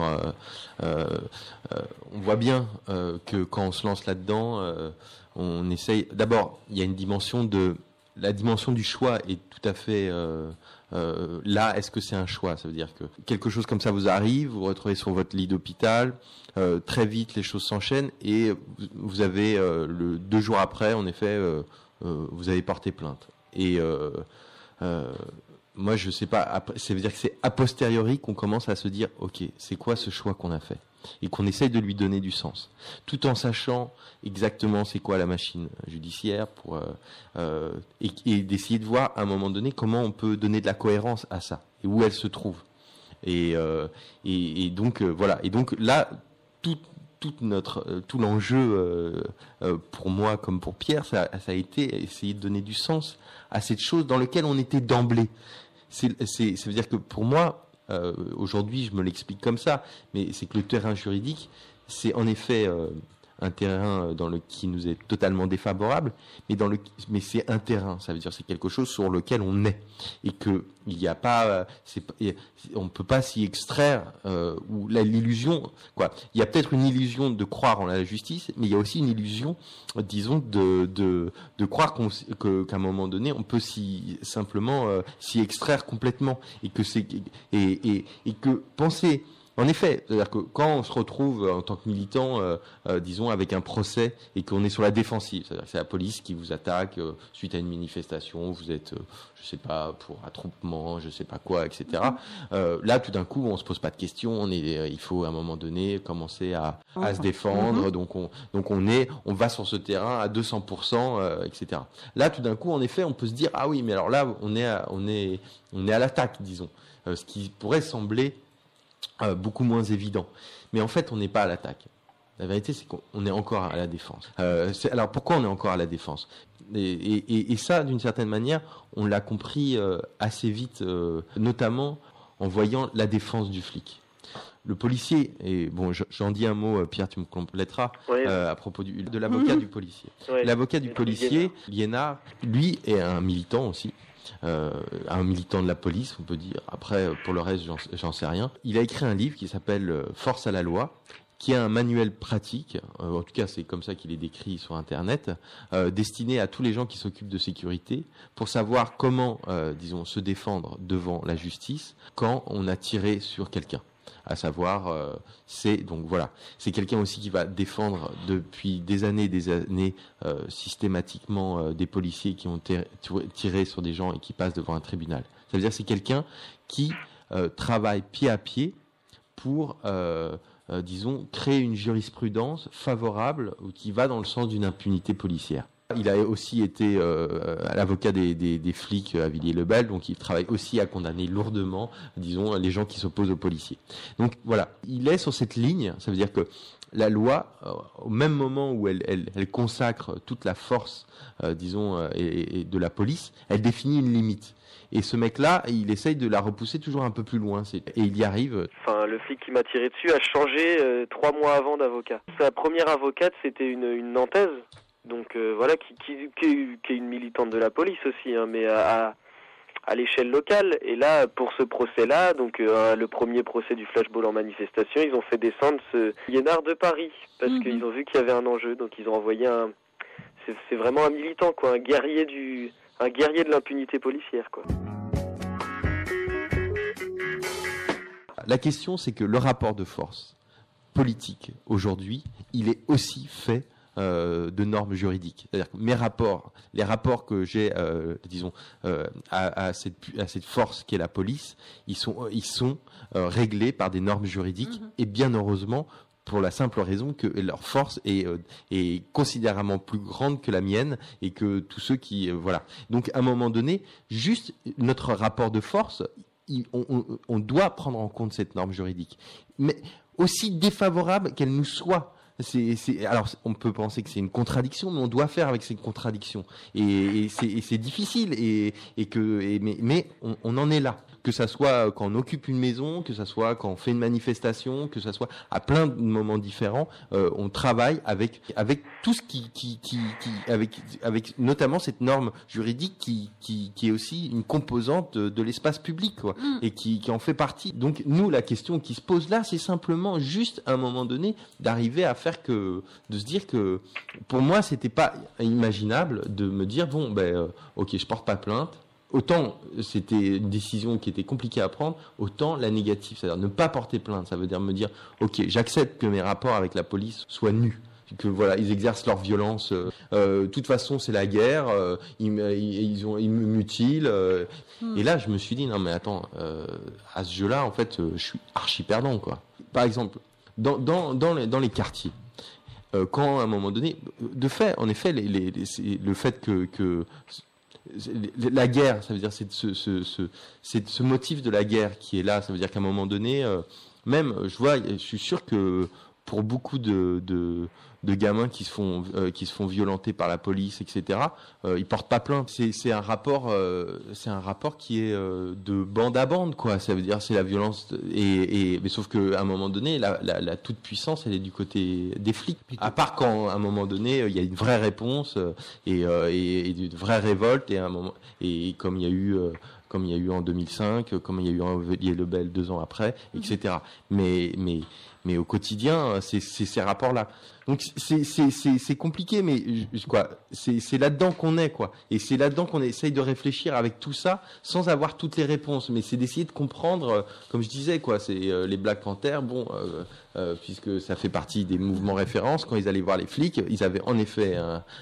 S6: on voit bien que quand on se lance là-dedans, on essaye... D'abord, il y a une dimension de la dimension du choix est tout à fait là. Est-ce que c'est un choix? Ça veut dire que quelque chose comme ça vous arrive, vous vous retrouvez sur votre lit d'hôpital, très vite les choses s'enchaînent et vous avez 2 jours après, en effet, vous avez porté plainte. Et moi, je sais pas. Ça veut dire que c'est a posteriori qu'on commence à se dire, ok, c'est quoi ce choix qu'on a fait, et qu'on essaye de lui donner du sens, tout en sachant exactement c'est quoi la machine judiciaire et d'essayer de voir à un moment donné comment on peut donner de la cohérence à ça et où elle se trouve. Et donc voilà. Et donc là, tout l'enjeu pour moi comme pour Pierre, ça a été essayer de donner du sens à cette chose dans laquelle on était d'emblée. Ça veut dire que pour moi, aujourd'hui, je me l'explique comme ça, mais c'est que le terrain juridique, c'est en effet un terrain qui nous est totalement défavorable, mais c'est un terrain. Ça veut dire que c'est quelque chose sur lequel on est et que il n'y a pas, on peut pas s'y extraire ou l'illusion. Il y a peut-être une illusion de croire en la justice, mais il y a aussi une illusion, disons, de croire qu'à un moment donné, on peut simplement s'y extraire complètement et que penser. En effet, c'est-à-dire que quand on se retrouve en tant que militant, disons, avec un procès et qu'on est sur la défensive, c'est-à-dire que c'est la police qui vous attaque suite à une manifestation, vous êtes, je sais pas, pour attroupement, je sais pas quoi, etc. Là, tout d'un coup, on se pose pas de questions. Il faut à un moment donné commencer à se défendre. Donc on va sur ce terrain à 200%, etc. Là, tout d'un coup, en effet, on peut se dire ah oui, mais alors là, on est à l'attaque, disons, ce qui pourrait sembler beaucoup moins évident. Mais en fait, on n'est pas à l'attaque. La vérité, c'est qu'on est encore à la défense. Alors, pourquoi on est encore à la défense ? Et ça, d'une certaine manière, on l'a compris assez vite, notamment en voyant la défense du flic. Le policier, et bon, j'en dis un mot, Pierre, tu me compléteras, à propos de l'avocat du policier. L'avocat du policier, Liénard, lui, est un militant aussi. Un militant de la police, on peut dire. Après, pour le reste, j'en sais rien. Il a écrit un livre qui s'appelle Force à la loi, qui est un manuel pratique, en tout cas c'est comme ça qu'il est décrit sur Internet, destiné à tous les gens qui s'occupent de sécurité, pour savoir comment, disons, se défendre devant la justice quand on a tiré sur quelqu'un. À savoir, c'est quelqu'un aussi qui va défendre depuis des années systématiquement des policiers qui ont tiré sur des gens et qui passent devant un tribunal. Ça veut dire que c'est quelqu'un qui travaille pied à pied pour disons, créer une jurisprudence favorable ou qui va dans le sens d'une impunité policière. Il a aussi été l'avocat des flics à Villiers-le-Bel, donc il travaille aussi à condamner lourdement, disons, les gens qui s'opposent aux policiers. Donc voilà, il est sur cette ligne, ça veut dire que la loi, au même moment où elle consacre toute la force, disons, et de la police, elle définit une limite. Et ce mec-là, il essaye de la repousser toujours un peu plus loin. Et il y arrive.
S5: Enfin, le flic qui m'a tiré dessus a changé 3 mois avant d'avocat. Sa première avocate, c'était une Nantaise. Donc voilà, qui est une militante de la police aussi, hein, mais à l'échelle locale. Et là, pour ce procès-là, donc le premier procès du flashball en manifestation, ils ont fait descendre ce Liénard de Paris, parce qu'ils ont vu qu'il y avait un enjeu. Donc ils ont envoyé c'est vraiment un militant, quoi, un guerrier de l'impunité policière, quoi.
S6: La question, c'est que le rapport de force politique, aujourd'hui, il est aussi fait de normes juridiques. C'est-à-dire que les rapports que j'ai, disons, à cette force qu'est la police, ils sont réglés par des normes juridiques, et bien heureusement, pour la simple raison que leur force est considérablement plus grande que la mienne et que tous ceux qui voilà. Donc à un moment donné, juste notre rapport de force, on doit prendre en compte cette norme juridique, mais aussi défavorable qu'elle nous soit. Alors on peut penser que c'est une contradiction, mais on doit faire avec cette contradiction et c'est difficile mais on en est là. que ça soit quand on occupe une maison, que ça soit quand on fait une manifestation, que ça soit à plein de moments différents, on travaille avec tout ce qui avec notamment cette norme juridique qui est aussi une composante de l'espace public, quoi, et qui en fait partie. Donc nous, la question qui se pose là, c'est simplement juste à un moment donné d'arriver à faire de se dire que pour moi c'était pas imaginable de me dire bon ok, je porte pas plainte. Autant c'était une décision qui était compliquée à prendre, autant la négative, c'est-à-dire ne pas porter plainte, ça veut dire me dire ok, j'accepte que mes rapports avec la police soient nus, que voilà, ils exercent leur violence. De toute façon, c'est la guerre. Ils me mutilent. Et là, je me suis dit non mais attends, à ce jeu-là, en fait, je suis archi perdant, quoi. Par exemple, dans les quartiers. Quand à un moment donné, de fait, en effet, le fait que la guerre, ça veut dire c'est ce motif de la guerre qui est là. Ça veut dire qu'à un moment donné, même je suis sûr que pour beaucoup de gamins qui se font violenter par la police, etc. Ils portent pas plainte. C'est un rapport qui est de bande à bande, quoi. Ça veut dire c'est la violence mais sauf que à un moment donné la toute puissance elle est du côté des flics. À part quand à un moment donné il y a une vraie réponse et une vraie révolte et comme il y a eu en 2005, comme il y a eu en Villiers-le-Bel 2 ans après, etc. Mais au quotidien, c'est ces rapports-là. Donc c'est compliqué, mais c'est là-dedans qu'on est, quoi. Et c'est là-dedans qu'on essaye de réfléchir avec tout ça, sans avoir toutes les réponses. Mais c'est d'essayer de comprendre, comme je disais, quoi. C'est les Black Panthers, puisque ça fait partie des mouvements références. Quand ils allaient voir les flics, ils avaient en effet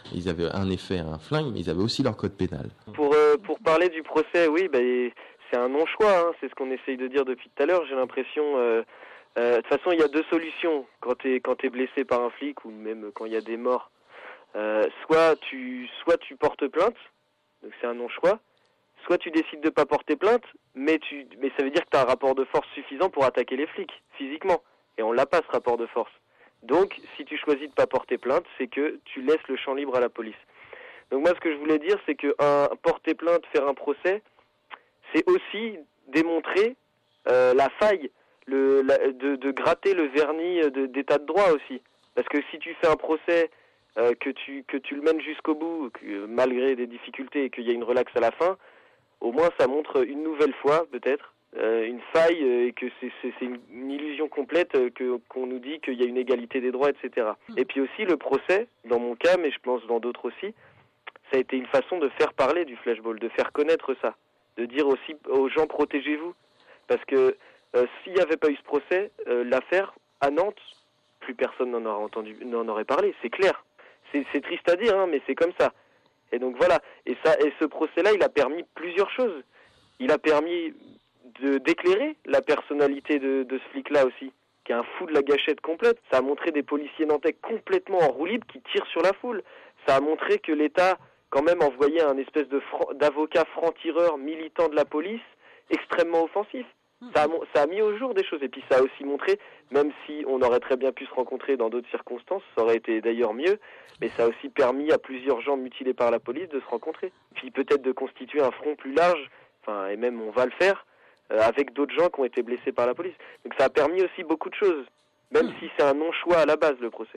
S6: un flingue, mais ils avaient aussi leur code pénal.
S5: Pour parler du procès, oui, c'est un non-choix. Hein. C'est ce qu'on essaye de dire depuis tout à l'heure. J'ai l'impression. De toute façon, il y a deux solutions quand t'es blessé par un flic ou même quand il y a des morts. Soit tu portes plainte, donc c'est un non-choix. Soit tu décides de pas porter plainte, mais ça veut dire que t'as un rapport de force suffisant pour attaquer les flics physiquement, et on l'a pas ce rapport de force. Donc, si tu choisis de pas porter plainte, c'est que tu laisses le champ libre à la police. Donc moi, ce que je voulais dire, c'est que porter plainte, faire un procès, c'est aussi démontrer la faille. De gratter le vernis d'état de droit aussi, parce que si tu fais un procès que tu le mènes jusqu'au bout, malgré des difficultés et qu'il y a une relaxe à la fin, au moins ça montre une nouvelle fois peut-être une faille et que c'est une illusion complète qu'on nous dit qu'il y a une égalité des droits, etc. Et puis aussi le procès, dans mon cas, mais je pense dans d'autres aussi, ça a été une façon de faire parler du flashball, de faire connaître ça, de dire aussi aux gens protégez-vous, parce que s'il n'y avait pas eu ce procès, l'affaire à Nantes, plus personne n'en aurait parlé, c'est clair. C'est triste à dire, hein, mais c'est comme ça. Et donc voilà. Et ce procès-là, il a permis plusieurs choses. Il a permis d'éclairer la personnalité de ce flic-là aussi, qui est un fou de la gâchette complète. Ça a montré des policiers nantais complètement en roue libre qui tirent sur la foule. Ça a montré que l'État, quand même, envoyait un espèce d'avocat franc-tireur militant de la police, extrêmement offensif. Ça a mis au jour des choses, et puis ça a aussi montré, même si on aurait très bien pu se rencontrer dans d'autres circonstances, ça aurait été d'ailleurs mieux, mais ça a aussi permis à plusieurs gens mutilés par la police de se rencontrer, puis peut-être de constituer un front plus large, et même on va le faire, avec d'autres gens qui ont été blessés par la police. Donc ça a permis aussi beaucoup de choses, même si c'est un non-choix à la base, le procès.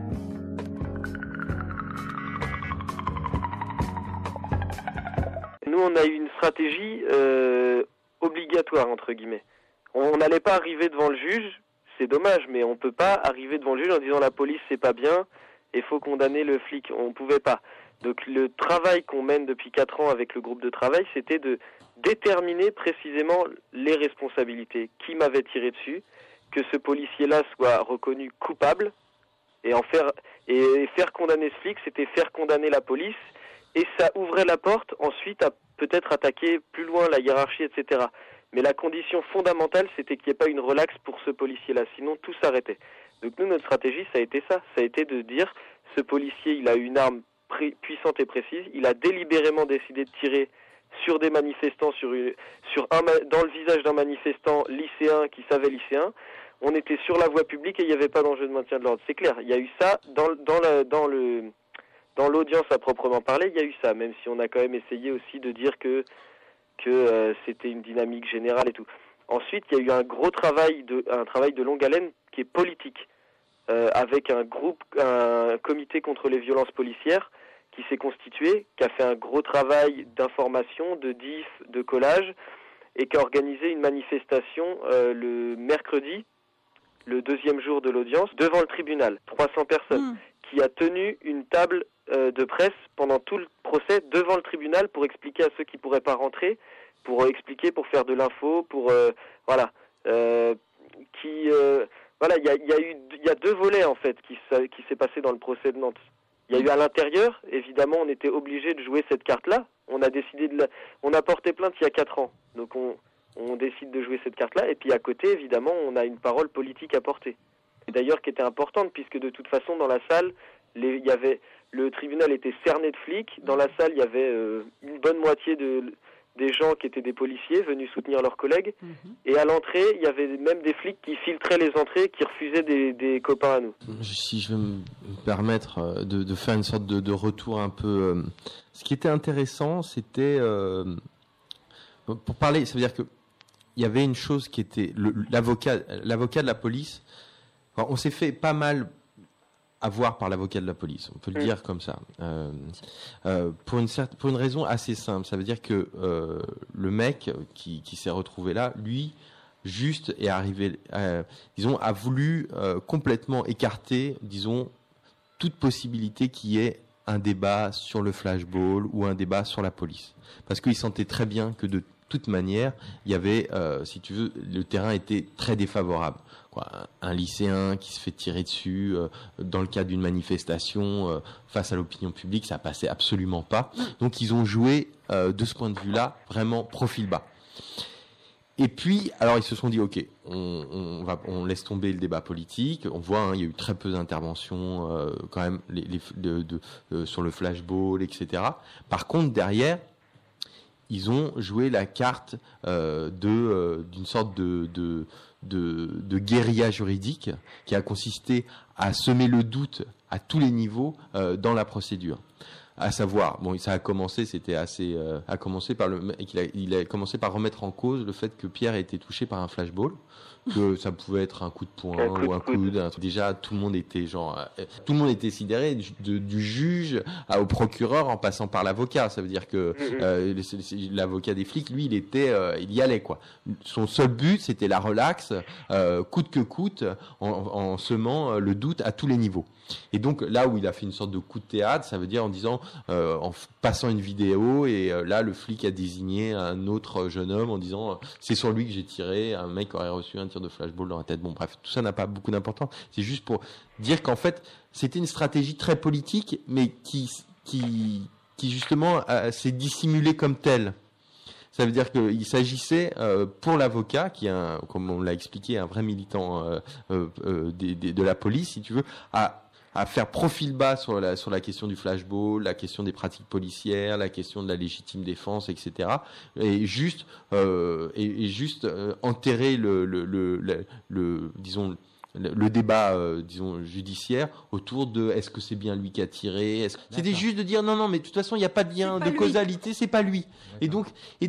S5: Nous, on a eu une stratégie obligatoire, entre guillemets. On n'allait pas arriver devant le juge, c'est dommage, mais on peut pas arriver devant le juge en disant la police c'est pas bien, il faut condamner le flic. On pouvait pas. Donc le travail qu'on mène depuis 4 ans avec le groupe de travail, c'était de déterminer précisément les responsabilités, qui m'avait tiré dessus, que ce policier-là soit reconnu coupable, et faire condamner ce flic, c'était faire condamner la police, et ça ouvrait la porte ensuite à peut-être attaquer plus loin la hiérarchie, etc. Mais la condition fondamentale, c'était qu'il n'y ait pas une relaxe pour ce policier-là, sinon tout s'arrêtait. Donc nous, notre stratégie, ça a été ça. Ça a été de dire, ce policier, il a une arme puissante et précise, il a délibérément décidé de tirer sur des manifestants, dans le visage d'un manifestant lycéen qui savait lycéen. On était sur la voie publique et il n'y avait pas d'enjeu de maintien de l'ordre. C'est clair, il y a eu ça dans l'audience à proprement parler, il y a eu ça, même si on a quand même essayé aussi de dire que que c'était une dynamique générale et tout. Ensuite, il y a eu un travail de longue haleine qui est politique, avec un comité contre les violences policières qui s'est constitué, qui a fait un gros travail d'information, de diff, de collage, et qui a organisé une manifestation le mercredi, le deuxième jour de l'audience, devant le tribunal, 300 personnes, qui a tenu une table de presse pendant tout le procès devant le tribunal pour expliquer à ceux qui pourraient pas rentrer, pour expliquer, pour faire de l'info, pour voilà, voilà, il y a deux volets en fait qui s'est passé dans le procès de Nantes. Il y a eu à l'intérieur, évidemment, on était obligé de jouer cette carte-là. On a décidé on a porté plainte il y a 4 ans, donc on décide de jouer cette carte-là. Et puis à côté, évidemment, on a une parole politique à porter. Et d'ailleurs, qui était importante, puisque de toute façon, dans la salle, le tribunal était cerné de flics. Dans la salle, il y avait une bonne moitié des gens qui étaient des policiers venus soutenir leurs collègues. Et à l'entrée, il y avait même des flics qui filtraient les entrées, qui refusaient des copains à nous.
S6: Si je veux me permettre de faire une sorte de retour un peu... ce qui était intéressant, c'était... pour parler, ça veut dire que il y avait une chose qui était... L'avocat de la police, on s'est fait pas mal avoir par l'avocat de la police, on peut le dire comme ça, pour une raison assez simple. Ça veut dire que le mec qui s'est retrouvé là, lui, juste est arrivé, disons, a voulu complètement écarter, disons, toute possibilité qu'il y ait un débat sur le flashball ou un débat sur la police, parce qu'il sentait très bien que de toute manière, il y avait, si tu veux, le terrain était très défavorable. Un lycéen qui se fait tirer dessus dans le cadre d'une manifestation face à l'opinion publique, ça passait absolument pas. Donc ils ont joué de ce point de vue-là vraiment profil bas. Et puis, alors ils se sont dit, ok, on laisse tomber le débat politique. On voit, il y a eu très peu d'interventions quand même sur le flashball, etc. Par contre, derrière, ils ont joué la carte d'une sorte de guérilla juridique qui a consisté à semer le doute à tous les niveaux dans la procédure. À savoir, bon, ça a commencé, il a commencé par remettre en cause le fait que Pierre ait été touché par un flashball, que ça pouvait être un coup de poing ou un coude. Déjà, tout le monde était sidéré, du juge au procureur en passant par l'avocat. Ça veut dire que l'avocat des flics, lui, il y allait, quoi. Son seul but, c'était la relaxe, coûte que coûte, en semant le doute à tous les niveaux. Et donc là où il a fait une sorte de coup de théâtre, ça veut dire en disant, en passant une vidéo, et là le flic a désigné un autre jeune homme en disant c'est sur lui que j'ai tiré, un mec aurait reçu un tir de flashball dans la tête. Bon bref, tout ça n'a pas beaucoup d'importance. C'est juste pour dire qu'en fait c'était une stratégie très politique, mais qui justement s'est dissimulée comme telle. Ça veut dire qu'il s'agissait pour l'avocat, qui est comme on l'a expliqué, un vrai militant de la police, si tu veux, à faire profil bas sur la question du flashball, la question des pratiques policières, la question de la légitime défense, etc. Et juste enterrer le débat, judiciaire autour de est-ce que c'est bien lui qui a tiré. C'était juste de dire non, mais de toute façon il n'y a pas de lien de causalité, c'est pas lui. Et donc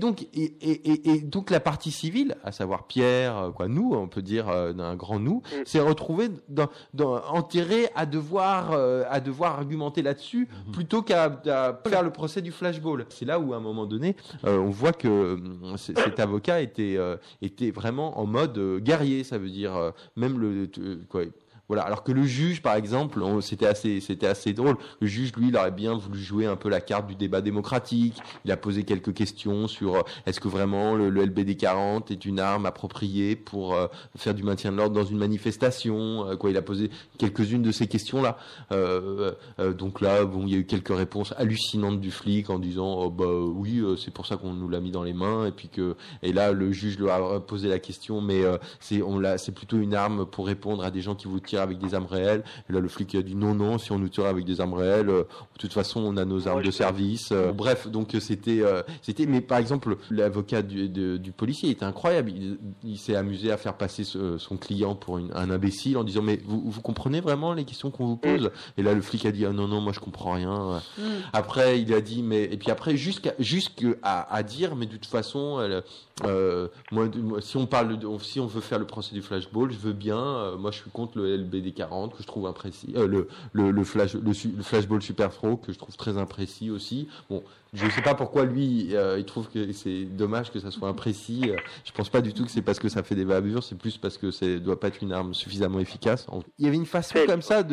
S6: la partie civile, à savoir Pierre, nous, on peut dire un grand nous, s'est retrouvé enterré à devoir argumenter là-dessus plutôt qu'à faire le procès du flashball. C'est là où à un moment donné, on voit que cet avocat était vraiment en mode guerrier. Ça veut dire même voilà. Alors que le juge, par exemple, c'était assez drôle. Le juge, lui, il aurait bien voulu jouer un peu la carte du débat démocratique. Il a posé quelques questions sur est-ce que vraiment le LBD 40 est une arme appropriée pour faire du maintien de l'ordre dans une manifestation. Il a posé quelques-unes de ces questions-là. Donc là, bon, il y a eu quelques réponses hallucinantes du flic en disant oui, c'est pour ça qu'on nous l'a mis dans les mains. Et là, le juge lui a posé la question, mais c'est plutôt une arme pour répondre à des gens qui vous tirent tirer avec des armes réelles. Et là, le flic a dit non, si on nous tire avec des armes réelles, de toute façon, on a nos armes de service. Bref, donc c'était. Mais par exemple, l'avocat du policier était incroyable. Il s'est amusé à faire passer son client pour un imbécile en disant mais vous comprenez vraiment les questions qu'on vous pose? Et là, le flic a dit non, moi je comprends rien. Après, il a dit et puis après jusqu'à dire mais de toute façon, moi, si on veut faire le procès du flashball, je veux bien. Moi, je suis contre le LBD 40 que je trouve imprécis, le flashball super pro que je trouve très imprécis aussi. Bon, je sais pas pourquoi lui il trouve que c'est dommage que ça soit imprécis. Je pense pas du tout que c'est parce que ça fait des bavures, c'est plus parce que ça doit pas être une arme suffisamment efficace. Il y avait une façon comme ça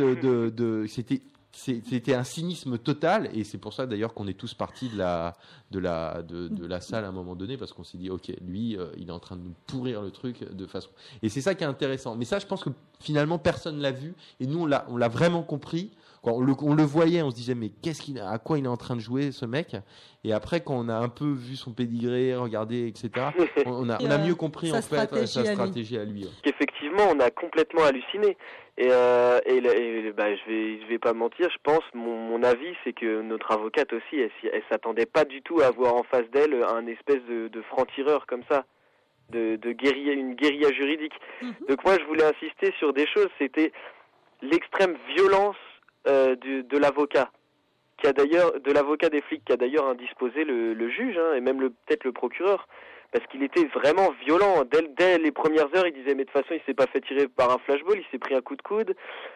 S6: c'était un cynisme total, et c'est pour ça d'ailleurs qu'on est tous partis de la salle à un moment donné, parce qu'on s'est dit ok, lui il est en train de nous pourrir le truc de façon, et c'est ça qui est intéressant. Mais ça, je pense que finalement personne l'a vu, et nous on l'a vraiment compris. Quand on le voyait, on se disait mais à quoi il est en train de jouer ce mec? Et après, quand on a un peu vu son pédigré, regardé, etc., on a mieux compris en fait sa stratégie à lui.
S5: Effectivement, on a complètement halluciné. Et je vais pas mentir, je pense, mon avis, c'est que notre avocate aussi, elle s'attendait pas du tout à avoir en face d'elle un espèce de franc-tireur comme ça, une guérilla juridique. Donc moi, je voulais insister sur des choses. C'était l'extrême violence de l'avocat, de l'avocat des flics, qui a d'ailleurs indisposé le juge, et même peut-être le procureur, parce qu'il était vraiment violent. Dès les premières heures, il disait mais de toute façon il s'est pas fait tirer par un flashball, il s'est pris un coup de coude.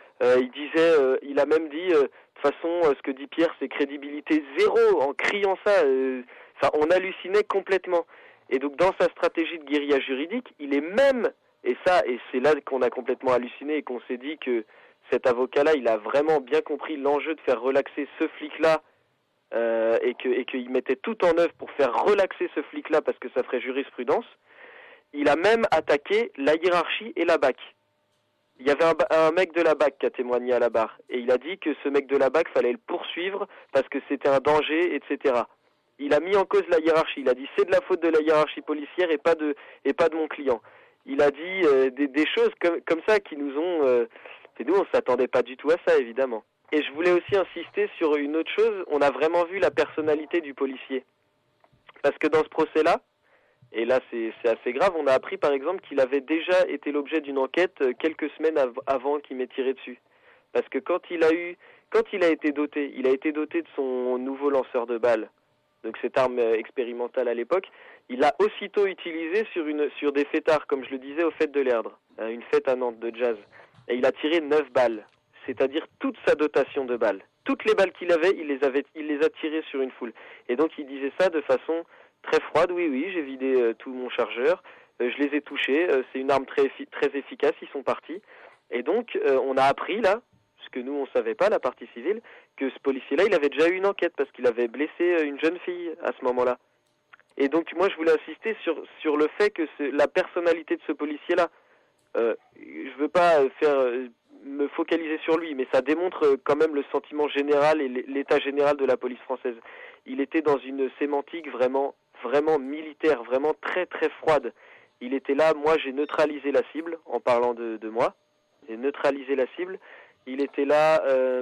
S5: Il a même dit de toute façon ce que dit Pierre, c'est crédibilité zéro, en criant ça. On hallucinait complètement. Et donc dans sa stratégie de guérilla juridique, il est même, et c'est là qu'on a complètement halluciné et qu'on s'est dit que cet avocat-là, il a vraiment bien compris l'enjeu de faire relaxer ce flic-là, et qu'il mettait tout en œuvre pour faire relaxer ce flic-là parce que ça ferait jurisprudence. Il a même attaqué la hiérarchie et la BAC. Il y avait un mec de la BAC qui a témoigné à la barre, et il a dit que ce mec de la BAC, fallait le poursuivre parce que c'était un danger, etc. Il a mis en cause la hiérarchie. Il a dit c'est de la faute de la hiérarchie policière et pas de mon client. Il a dit des choses comme ça qui nous ont... et nous, on s'attendait pas du tout à ça, évidemment. Et je voulais aussi insister sur une autre chose. On a vraiment vu la personnalité du policier. Parce que dans ce procès-là, et là c'est assez grave, on a appris par exemple qu'il avait déjà été l'objet d'une enquête quelques semaines avant qu'il m'ait tiré dessus. Parce que quand il a été doté de son nouveau lanceur de balles, donc cette arme expérimentale à l'époque, il l'a aussitôt utilisé sur des fêtards, comme je le disais, aux fêtes de l'Erdre, une fête à Nantes de jazz. Et il a tiré 9 balles, c'est-à-dire toute sa dotation de balles. Toutes les balles qu'il avait, il les a tirées sur une foule. Et donc il disait ça de façon très froide. Oui, j'ai vidé tout mon chargeur, je les ai touchés, c'est une arme très efficace, ils sont partis. Et donc on a appris là, ce que nous on savait pas, la partie civile, que ce policier-là, il avait déjà eu une enquête parce qu'il avait blessé une jeune fille à ce moment-là. Et donc moi je voulais insister sur le fait que la personnalité de ce policier-là, je veux pas me focaliser sur lui, mais ça démontre quand même le sentiment général et l'état général de la police française. Il était dans une sémantique vraiment militaire, vraiment très très froide. Il était là, moi j'ai neutralisé la cible, en parlant de moi, j'ai neutralisé la cible. Il était là,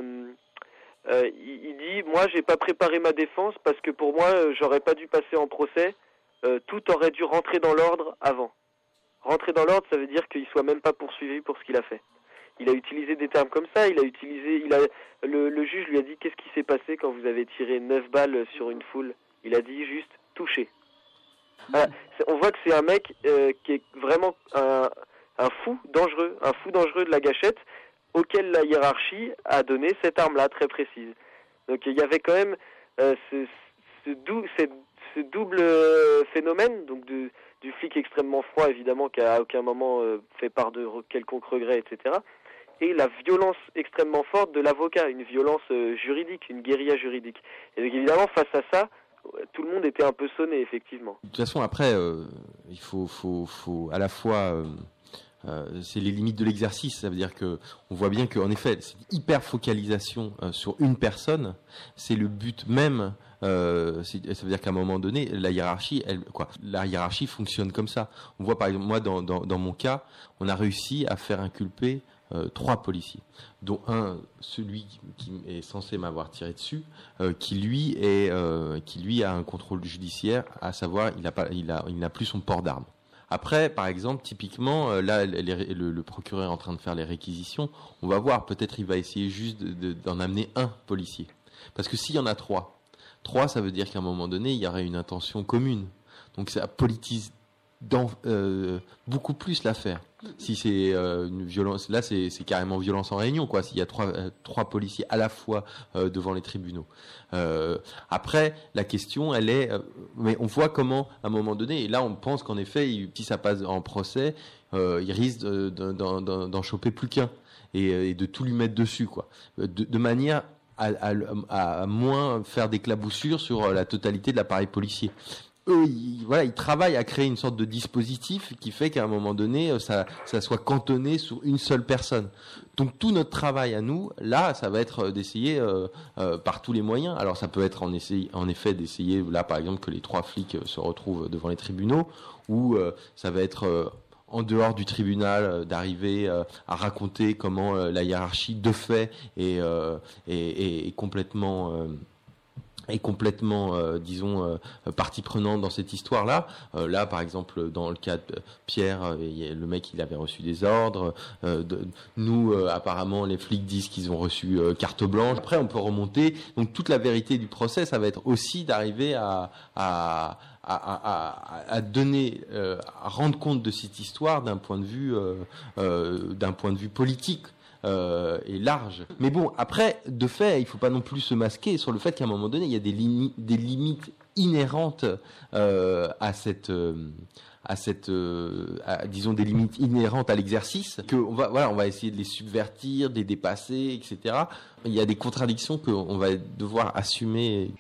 S5: il dit, moi j'ai pas préparé ma défense parce que pour moi j'aurais pas dû passer en procès, tout aurait dû rentrer dans l'ordre avant. Rentrer dans l'ordre, ça veut dire qu'il soit même pas poursuivi pour ce qu'il a fait. Il a utilisé des termes comme ça, le juge lui a dit qu'est-ce qui s'est passé quand vous avez tiré 9 balles sur une foule. Il a dit juste touché. Voilà. On voit que c'est un mec qui est vraiment un fou dangereux de la gâchette, auquel la hiérarchie a donné cette arme-là très précise. Donc il y avait quand même ce double phénomène, donc du flic extrêmement froid, évidemment, qui à aucun moment fait part de quelconque regret, etc. Et la violence extrêmement forte de l'avocat, une violence juridique, une guérilla juridique. Et donc évidemment, face à ça, tout le monde était un peu sonné, effectivement.
S6: De toute façon, après, il faut à la fois... c'est les limites de l'exercice. Ça veut dire que on voit bien qu'en effet, cette hyper focalisation sur une personne, c'est le but même. Ça veut dire qu'à un moment donné, la hiérarchie fonctionne comme ça. On voit par exemple, moi dans mon cas, on a réussi à faire inculper 3 policiers, dont celui qui est censé m'avoir tiré dessus, qui lui a un contrôle judiciaire, à savoir il n'a plus son port d'armes. Après, par exemple, typiquement, là, le procureur est en train de faire les réquisitions. On va voir, peut-être il va essayer juste d'en amener un policier. Parce que s'il y en a 3, ça veut dire qu'à un moment donné, il y aurait une intention commune. Donc ça politise beaucoup plus l'affaire. Si c'est une violence, là c'est carrément violence en réunion, quoi. S'il y a trois policiers à la fois devant les tribunaux. Après, la question, elle est, mais on voit comment, à un moment donné, et là on pense qu'en effet, si ça passe en procès, il risque d'en choper plus qu'un et de tout lui mettre dessus, quoi. De manière à moins faire d'éclaboussures sur la totalité de l'appareil policier. Eux, ils travaillent à créer une sorte de dispositif qui fait qu'à un moment donné, ça soit cantonné sur une seule personne. Donc tout notre travail à nous, là, ça va être d'essayer par tous les moyens. Alors ça peut être en effet d'essayer, là par exemple, que les 3 flics se retrouvent devant les tribunaux, ou ça va être en dehors du tribunal, d'arriver à raconter comment la hiérarchie de fait est complètement... disons, partie prenante dans cette histoire-là. Là, par exemple, dans le cas de Pierre, le mec, il avait reçu des ordres. Nous, apparemment, les flics disent qu'ils ont reçu carte blanche. Après, on peut remonter. Donc, toute la vérité du procès, ça va être aussi d'arriver à donner, à rendre compte de cette histoire d'un point de vue politique. Et large. Mais bon, après, de fait, il faut pas non plus se masquer sur le fait qu'à un moment donné, il y a des limites inhérentes disons des limites inhérentes à l'exercice, on va essayer de les subvertir, de les dépasser, etc. Il y a des contradictions qu'on va devoir assumer.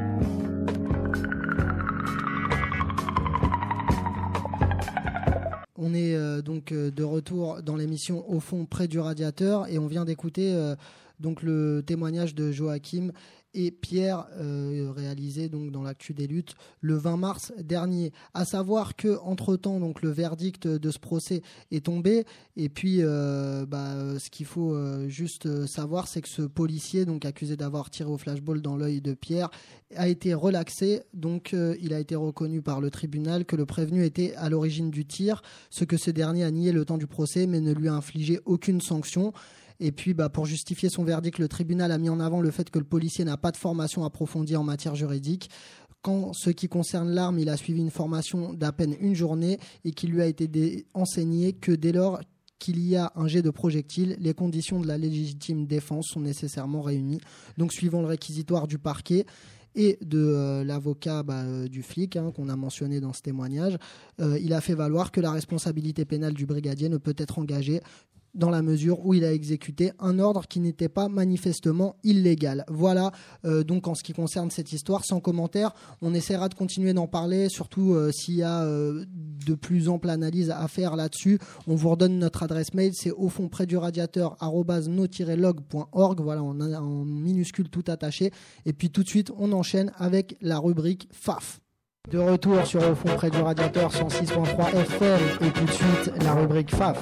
S1: On est donc de retour dans l'émission Au fond près du radiateur et on vient d'écouter donc le témoignage de Joachim et Pierre réalisé donc dans l'actu des luttes le 20 mars dernier. À savoir que entre-temps donc le verdict de ce procès est tombé et puis ce qu'il faut juste savoir, c'est que ce policier donc accusé d'avoir tiré au flashball dans l'œil de Pierre a été relaxé. Donc il a été reconnu par le tribunal que le prévenu était à l'origine du tir, ce que ce dernier a nié le temps du procès mais ne lui a infligé aucune sanction. Et puis, pour justifier son verdict, le tribunal a mis en avant le fait que le policier n'a pas de formation approfondie en matière juridique. Qu'en ce qui concerne l'arme, il a suivi une formation d'à peine une journée et qu'il lui a été enseigné que dès lors qu'il y a un jet de projectile, les conditions de la légitime défense sont nécessairement réunies. Donc, suivant le réquisitoire du parquet et de l'avocat du flic qu'on a mentionné dans ce témoignage, il a fait valoir que la responsabilité pénale du brigadier ne peut être engagée dans la mesure où il a exécuté un ordre qui n'était pas manifestement illégal. Voilà, donc en ce qui concerne cette histoire, sans commentaire, on essaiera de continuer d'en parler, surtout s'il y a de plus amples analyses à faire là-dessus. On vous redonne notre adresse mail, c'est au fond près du radiateur @no-log.org, voilà, en minuscule tout attaché. Et puis tout de suite, on enchaîne avec la rubrique FAF. De retour sur Au fond près du radiateur 106.3 FM et tout de suite la rubrique FAF.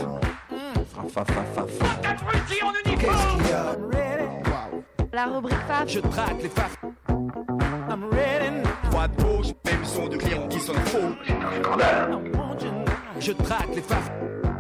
S11: Qu'est-ce qu'il y a?
S12: La rubrique FAF.
S11: Je traque les FAF. I'm ready. Droite gauche, même son de clients qui sont faux. C'est un scandale. Je traque les FAF.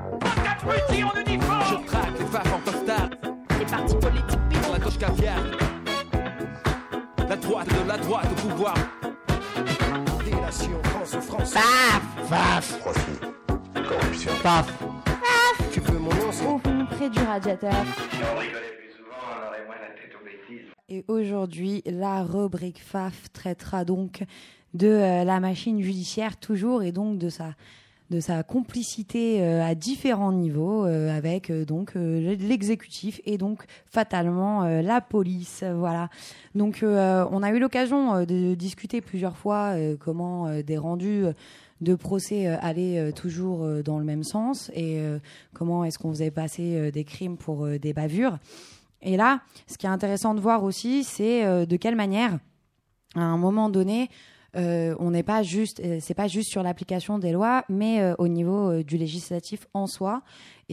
S11: Je traque les FAF en costard.
S12: Les partis politiques
S11: la gauche caviar. La droite de la droite au pouvoir. Délation, France ou France.
S12: FAF.
S1: FAF.
S8: Profit. Corruption.
S1: FAF.
S11: Tu veux mon nom?
S12: Au fond près du radiateur.
S13: Si on rigolait plus souvent, on aurait moins la tête aux bêtises.
S4: Et aujourd'hui, la rubrique FAF traitera donc de la machine judiciaire toujours et donc de sa complicité à différents niveaux avec l'exécutif et donc fatalement la police. Voilà. Donc on a eu l'occasion de discuter plusieurs fois comment des rendus de procès allaient toujours dans le même sens et comment est-ce qu'on faisait passer des crimes pour des bavures. Et là, ce qui est intéressant de voir aussi, c'est de quelle manière, à un moment donné, on n'est pas juste, c'est pas juste sur l'application des lois, mais au niveau du législatif en soi,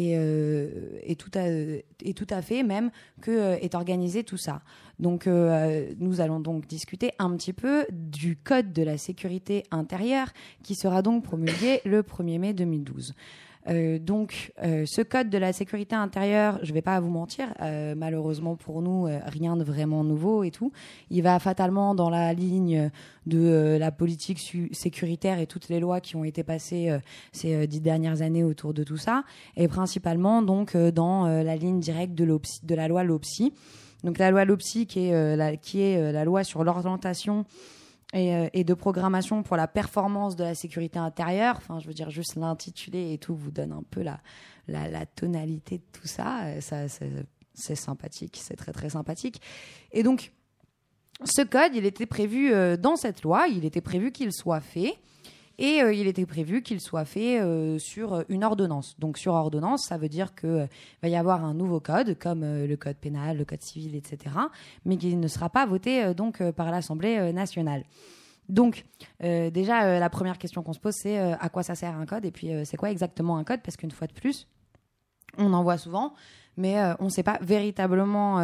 S4: et tout à fait même que est organisé tout ça. Donc, nous allons donc discuter un petit peu du code de la sécurité intérieure qui sera donc promulgué le 1er mai 2012. Ce code de la sécurité intérieure, je vais pas vous mentir, malheureusement pour nous, rien de vraiment nouveau et tout. Il va fatalement dans la ligne de la politique sécuritaire et toutes les lois qui ont été passées ces 10 dernières années autour de tout ça, et principalement donc dans la ligne directe de la loi LOPSI. Donc la loi LOPSI qui est la loi sur l'orientation et de programmation pour la performance de la sécurité intérieure. Enfin, je veux dire, juste l'intitulé et tout vous donne un peu la tonalité de tout ça. C'est sympathique, c'est très très sympathique. Et donc, ce code, il était prévu dans cette loi, il était prévu qu'il soit fait. Et il était prévu qu'il soit fait sur une ordonnance. Donc sur ordonnance, ça veut dire qu'il va y avoir un nouveau code, comme le code pénal, le code civil, etc., mais qui ne sera pas voté par l'Assemblée nationale. Donc déjà, la première question qu'on se pose, c'est à quoi ça sert un code, et puis c'est quoi exactement un code, parce qu'une fois de plus, on en voit souvent, mais on ne sait pas véritablement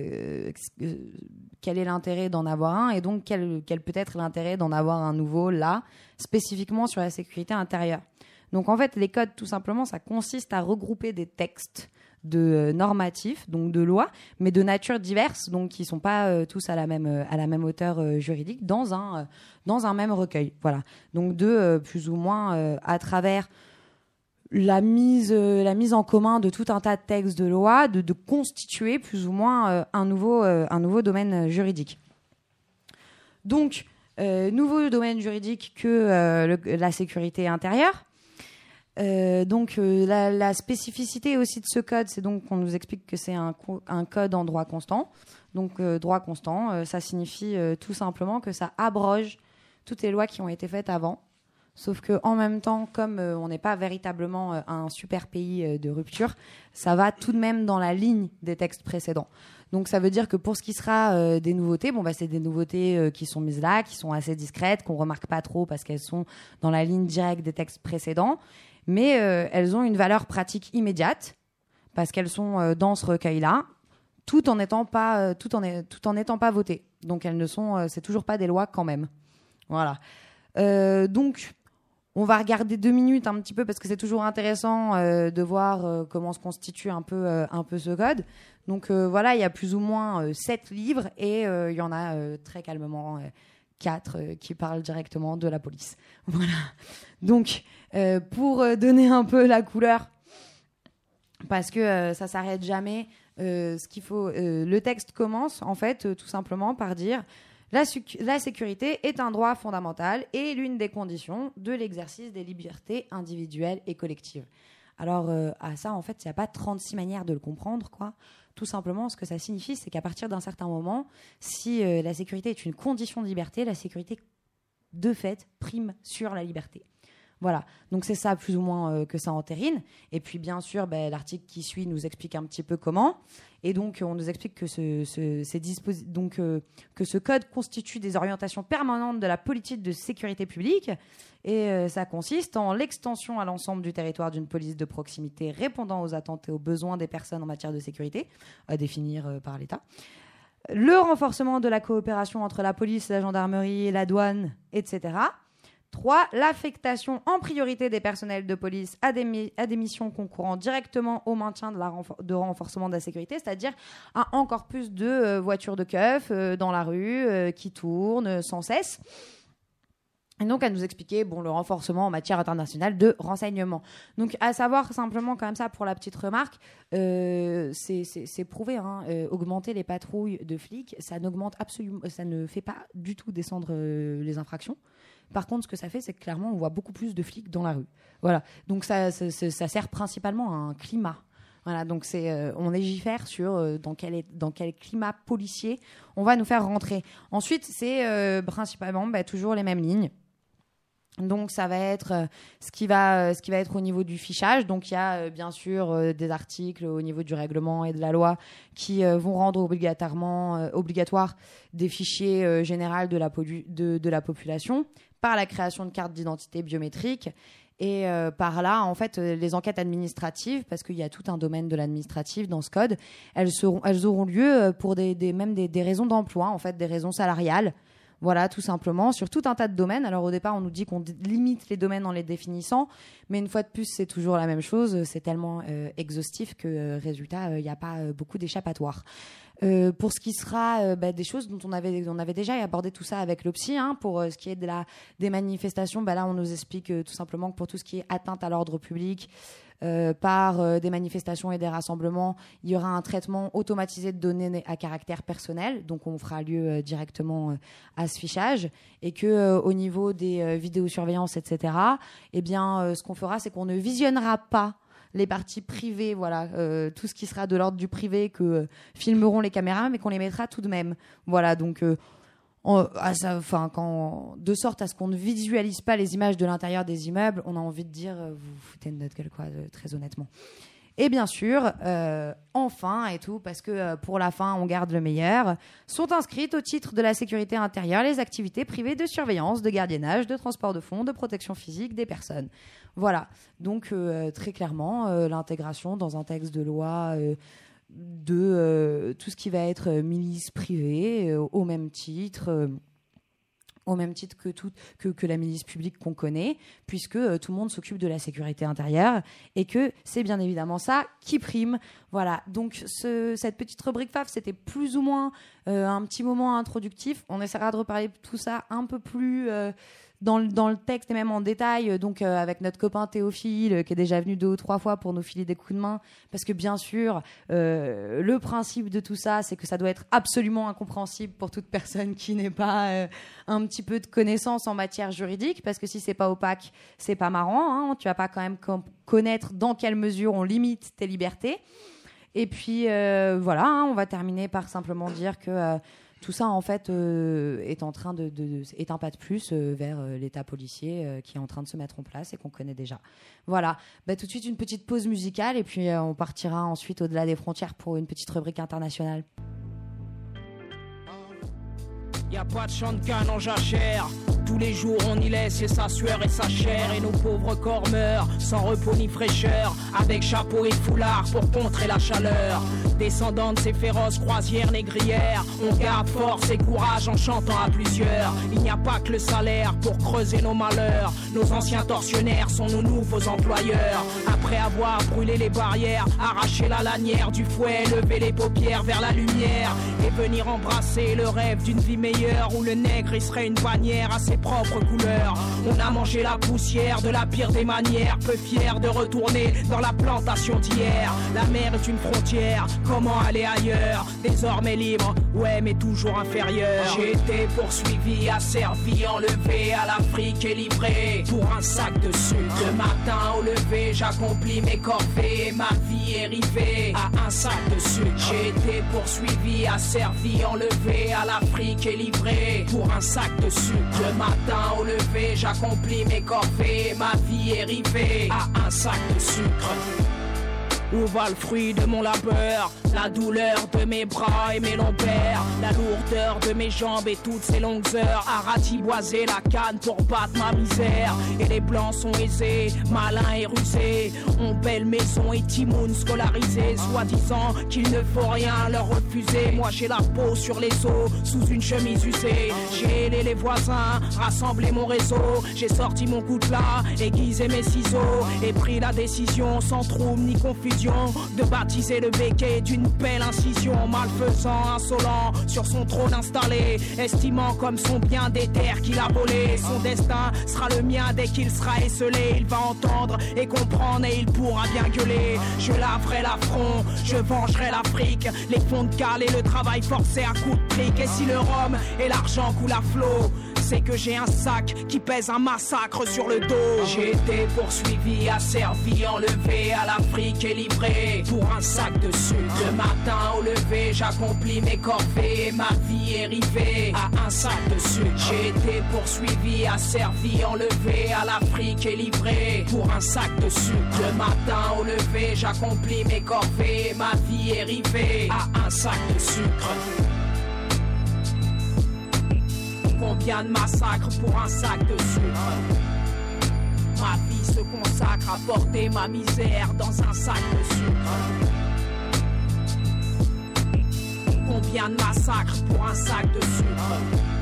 S4: quel est l'intérêt d'en avoir un, et donc quel peut être l'intérêt d'en avoir un nouveau là, spécifiquement sur la sécurité intérieure. Donc en fait, les codes, tout simplement, ça consiste à regrouper des textes normatifs, donc de lois, mais de nature diverse, donc qui ne sont pas tous à la même hauteur juridique, dans un même recueil. Voilà. Donc plus ou moins à travers la mise en commun de tout un tas de textes de loi, de constituer plus ou moins un nouveau domaine juridique. Donc, nouveau domaine juridique que la sécurité intérieure. La spécificité aussi de ce code, c'est donc qu'on nous explique que c'est un code en droit constant. Donc, droit constant, ça signifie tout simplement que ça abroge toutes les lois qui ont été faites avant. Sauf qu'en même temps, comme on n'est pas véritablement un super pays de rupture, ça va tout de même dans la ligne des textes précédents. Donc ça veut dire que pour ce qui sera des nouveautés, c'est des nouveautés qui sont mises là, qui sont assez discrètes, qu'on ne remarque pas trop parce qu'elles sont dans la ligne directe des textes précédents, mais elles ont une valeur pratique immédiate parce qu'elles sont dans ce recueil-là, tout en n'étant pas votées. Donc c'est toujours pas des lois quand même. Voilà. Donc on va regarder 2 minutes un petit peu parce que c'est toujours intéressant de voir comment se constitue un peu ce code. Donc voilà, il y a plus ou moins 7 livres et il y en a très calmement 4 qui parlent directement de la police. Voilà. Donc pour donner un peu la couleur, parce que ça s'arrête jamais, le texte commence en fait tout simplement par dire: la sécurité est un droit fondamental et l'une des conditions de l'exercice des libertés individuelles et collectives. Alors, à ça, en fait, il n'y a pas 36 manières de le comprendre, quoi. Tout simplement, ce que ça signifie, c'est qu'à partir d'un certain moment, si la sécurité est une condition de liberté, la sécurité, de fait, prime sur la liberté. Voilà, donc c'est ça plus ou moins que ça entérine. Et puis bien sûr, l'article qui suit nous explique un petit peu comment. Et donc on nous explique que que ce code constitue des orientations permanentes de la politique de sécurité publique. Et ça consiste en l'extension à l'ensemble du territoire d'une police de proximité répondant aux attentes et aux besoins des personnes en matière de sécurité, à définir par l'État. Le renforcement de la coopération entre la police, la gendarmerie, la douane, etc. 3. L'affectation en priorité des personnels de police à des missions concourant directement au maintien de renforcement de la sécurité, c'est-à-dire à encore plus de voitures de keuf dans la rue qui tournent sans cesse. Et donc, à nous expliquer le renforcement en matière internationale de renseignement. Donc, à savoir simplement comme ça, pour la petite remarque, c'est prouvé, augmenter les patrouilles de flics, ça ne fait pas du tout descendre les infractions. Par contre, ce que ça fait, c'est que clairement, on voit beaucoup plus de flics dans la rue. Voilà. Donc, ça sert principalement à un climat. Voilà. Donc, on légifère sur dans quel climat policier on va nous faire rentrer. Ensuite, c'est principalement toujours les mêmes lignes. Donc ça va être ce qui va être au niveau du fichage. Donc il y a bien sûr des articles au niveau du règlement et de la loi qui vont rendre obligatoire des fichiers généraux de la population par la création de cartes d'identité biométriques. Et par là, en fait, les enquêtes administratives, parce qu'il y a tout un domaine de l'administratif dans ce code, elles auront lieu pour même des raisons d'emploi, en fait, des raisons salariales. Voilà, tout simplement, sur tout un tas de domaines. Alors au départ, on nous dit qu'on limite les domaines en les définissant, mais une fois de plus, c'est toujours la même chose. C'est tellement exhaustif que, résultat, il n'y a pas beaucoup d'échappatoires. Pour ce qui sera des choses dont on avait déjà abordé tout ça avec l'OPSI, pour ce qui est des manifestations, là on nous explique tout simplement que pour tout ce qui est atteinte à l'ordre public par des manifestations et des rassemblements, il y aura un traitement automatisé de données à caractère personnel, donc on fera lieu directement à ce fichage, et que au niveau des vidéosurveillances, etc., ce qu'on fera, c'est qu'on ne visionnera pas les parties privées, voilà, tout ce qui sera de l'ordre du privé que filmeront les caméras, mais qu'on les mettra tout de même. Voilà, donc de sorte à ce qu'on ne visualise pas les images de l'intérieur des immeubles, on a envie de dire, vous foutez de notre gueule, quoi, très honnêtement. Et bien sûr, enfin et tout, parce que pour la fin, on garde le meilleur, sont inscrites au titre de la sécurité intérieure les activités privées de surveillance, de gardiennage, de transport de fonds, de protection physique des personnes. Voilà, donc très clairement, l'intégration dans un texte de loi de tout ce qui va être milice privée, au même titre que la milice publique qu'on connaît, puisque tout le monde s'occupe de la sécurité intérieure et que c'est bien évidemment ça qui prime. Voilà, donc cette petite rubrique FAF, c'était plus ou moins un petit moment introductif. On essaiera de reparler de tout ça un peu plus dans le texte et même en détail, donc avec notre copain Théophile qui est déjà venu 2 ou 3 fois pour nous filer des coups de main, parce que bien sûr le principe de tout ça, c'est que ça doit être absolument incompréhensible pour toute personne qui n'ait pas un petit peu de connaissances en matière juridique, parce que si c'est pas opaque, c'est pas marrant, tu vas pas quand même connaître dans quelle mesure on limite tes libertés. Et puis voilà, on va terminer par simplement dire que tout ça, en fait, est en train est un pas de plus vers l'état policier qui est en train de se mettre en place et qu'on connaît déjà. Voilà. Tout de suite, une petite pause musicale et puis on partira ensuite au-delà des frontières pour une petite rubrique internationale.
S14: Y'a pas de champ de canne en jachère. Tous les jours on y laisse sa sueur et sa chair. Et nos pauvres corps meurent sans repos ni fraîcheur, avec chapeau et foulard pour contrer la chaleur. Descendants de ces féroces croisières négrières, on garde force et courage en chantant à plusieurs. Il n'y a pas que le salaire pour creuser nos malheurs. Nos anciens tortionnaires sont nos nouveaux employeurs. Après avoir brûlé les barrières, arraché la lanière du fouet, lever les paupières vers la lumière et venir embrasser le rêve d'une vie meilleure où le nègre il serait une bannière à ses propres couleurs. On a mangé la poussière de la pire des manières, peu fier de retourner dans la plantation d'hier. La mer est une frontière, comment aller ailleurs? Désormais libre, ouais mais toujours inférieur. J'ai été poursuivi, asservi, enlevé à l'Afrique et livré pour un sac de sucre. Le matin au lever, j'accomplis mes corvées et ma vie est rivée à un sac de sucre. J'ai été poursuivi, asservi, enlevé à l'Afrique et livré pour un sac de sucre. Le matin au lever, j'accomplis mes corvées et ma vie est rivée à un sac de sucre. Où va le fruit de mon labeur? La douleur de mes bras et mes lombaires, la lourdeur de mes jambes et toutes ces longues heures à ratiboiser la canne pour battre ma misère. Et les blancs sont aisés, malins et rusés, ont belle maison et timoun scolarisés, soi-disant qu'il ne faut rien leur refuser. Moi j'ai la peau sur les os, sous une chemise usée. J'ai aidé les voisins, rassemblé mon réseau. J'ai sorti mon coutelas, aiguisé mes ciseaux et pris la décision sans trouble ni confusion de baptiser le béquet d'une belle incision. Malfaisant, insolent, sur son trône installé, estimant comme son bien des terres qu'il a volé. Son destin sera le mien dès qu'il sera esselé. Il va entendre et comprendre et il pourra bien gueuler. Je laverai l'affront, je vengerai l'Afrique, les fonds de cale et le travail forcé à coups de trick. Et si le rhum et l'argent coulent à flot, c'est que j'ai un sac qui pèse un massacre sur le dos. J'ai été poursuivi, asservi, enlevé à l'Afrique et livré pour un sac de sucre. Le matin au lever, j'accomplis mes corvées et ma vie est rivée à un sac de sucre. J'ai été poursuivi, asservi, enlevé à l'Afrique et livré pour un sac de sucre. Le matin au lever, j'accomplis mes corvées et ma vie est rivée à un sac de sucre. Combien de massacres pour un sac de sucre? Ma vie se consacre à porter ma misère dans un sac de sucre. Combien de massacres pour un sac de sucre?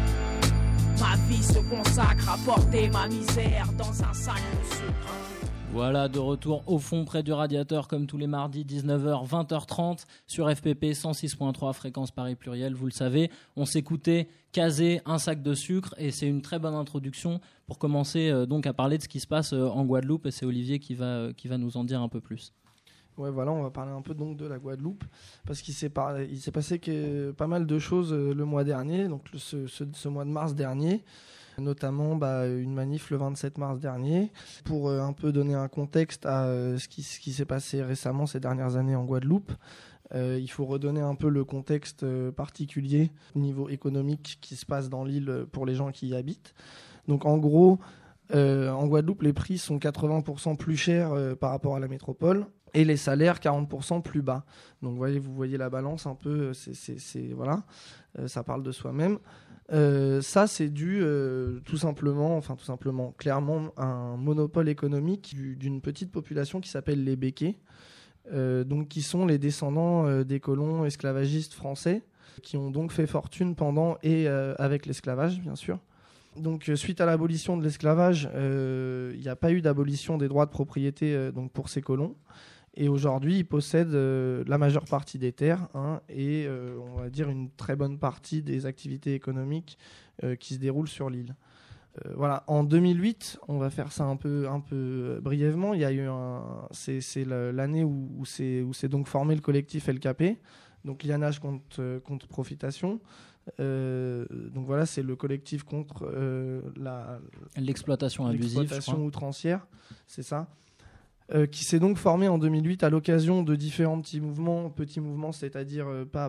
S14: Ma vie se consacre à porter ma misère dans un sac de sucre.
S15: Voilà, de retour au fond près du radiateur comme tous les mardis 19h 20h30 sur FPP 106.3 fréquence Paris pluriel, vous le savez. On s'écoutait Kazé, un sac de sucre, et c'est une très bonne introduction pour commencer donc à parler de ce qui se passe en Guadeloupe, et c'est Olivier qui va nous en dire un peu plus.
S3: Ouais, voilà, on va parler un peu donc de la Guadeloupe, parce qu'il s'est passé pas mal de choses le mois dernier, donc ce mois de mars dernier. Notamment une manif le 27 mars dernier. Pour un peu donner un contexte à ce qui s'est passé récemment ces dernières années en Guadeloupe, il faut redonner un peu le contexte particulier au niveau économique qui se passe dans l'île pour les gens qui y habitent. Donc en gros, en Guadeloupe, les prix sont 80% plus chers par rapport à la métropole et les salaires 40% plus bas. Donc vous voyez la balance un peu, voilà, ça parle de soi-même. Ça, c'est dû tout simplement, clairement, à un monopole économique d'une petite population qui s'appelle les Békés, donc qui sont les descendants des colons esclavagistes français, qui ont donc fait fortune pendant et avec l'esclavage, bien sûr. Donc, suite à l'abolition de l'esclavage, il n'y a pas eu d'abolition des droits de propriété donc pour ces colons. Et aujourd'hui, ils possèdent la majeure partie des terres et on va dire une très bonne partie des activités économiques qui se déroulent sur l'île. Voilà. En 2008, on va faire ça un peu brièvement. Il y a eu c'est l'année où s'est donc formé le collectif LKP, donc lianage contre profitation. Donc voilà, c'est le collectif contre
S15: l'exploitation abusive,
S3: l'exploitation outrancière, c'est ça. Qui s'est donc formé en 2008 à l'occasion de différents petits mouvements, c'est-à-dire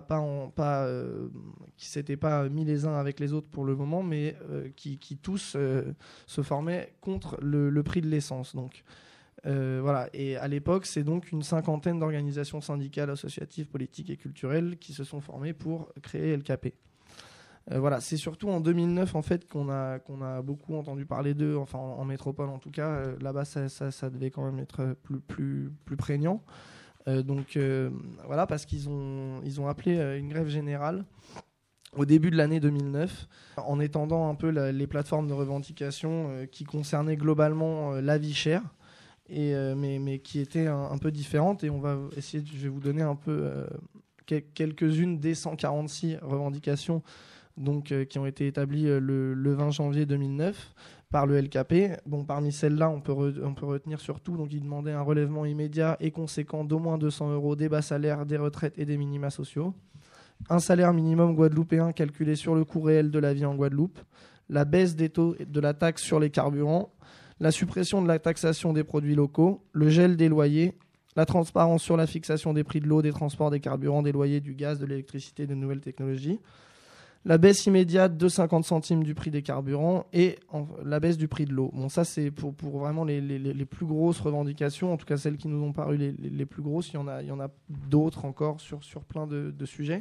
S3: qui s'étaient pas mis les uns avec les autres pour le moment, mais qui tous se formaient contre le prix de l'essence. Donc voilà. Et à l'époque, c'est donc une cinquantaine d'organisations syndicales, associatives, politiques et culturelles qui se sont formées pour créer LKP. Voilà, c'est surtout en 2009 en fait qu'on a beaucoup entendu parler d'eux, enfin en métropole en tout cas. Là-bas, ça devait quand même être plus prégnant. Donc voilà, parce qu'ils ont appelé une grève générale au début de l'année 2009, en étendant un peu les plateformes de revendication qui concernaient globalement la vie chère, mais qui étaient un peu différentes. Et je vais vous donner un peu quelques-unes des 146 revendications donc, qui ont été établies le 20 janvier 2009 par le LKP. Bon, parmi celles-là, on peut retenir surtout, donc ils demandaient un relèvement immédiat et conséquent d'au moins 200 €, des bas salaires, des retraites et des minima sociaux, un salaire minimum guadeloupéen calculé sur le coût réel de la vie en Guadeloupe, la baisse des taux de la taxe sur les carburants, la suppression de la taxation des produits locaux, le gel des loyers, la transparence sur la fixation des prix de l'eau, des transports, des carburants, des loyers, du gaz, de l'électricité, des nouvelles technologies, la baisse immédiate de 50 centimes du prix des carburants et la baisse du prix de l'eau. Bon, ça, c'est pour vraiment les plus grosses revendications, en tout cas celles qui nous ont paru les plus grosses. Il y en a d'autres encore sur plein de sujets.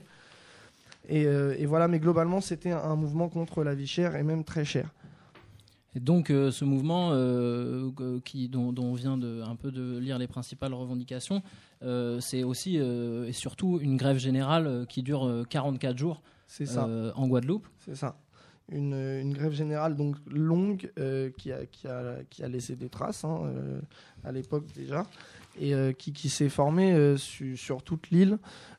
S3: Et voilà, mais globalement, c'était un mouvement contre la vie chère et même très chère.
S15: Et donc ce mouvement dont on vient un peu de lire les principales revendications, c'est aussi et surtout une grève générale qui dure 44 jours. C'est ça. En Guadeloupe.
S3: C'est ça. Une grève générale donc longue qui a laissé des traces à l'époque déjà et qui s'est formée sur toute l'île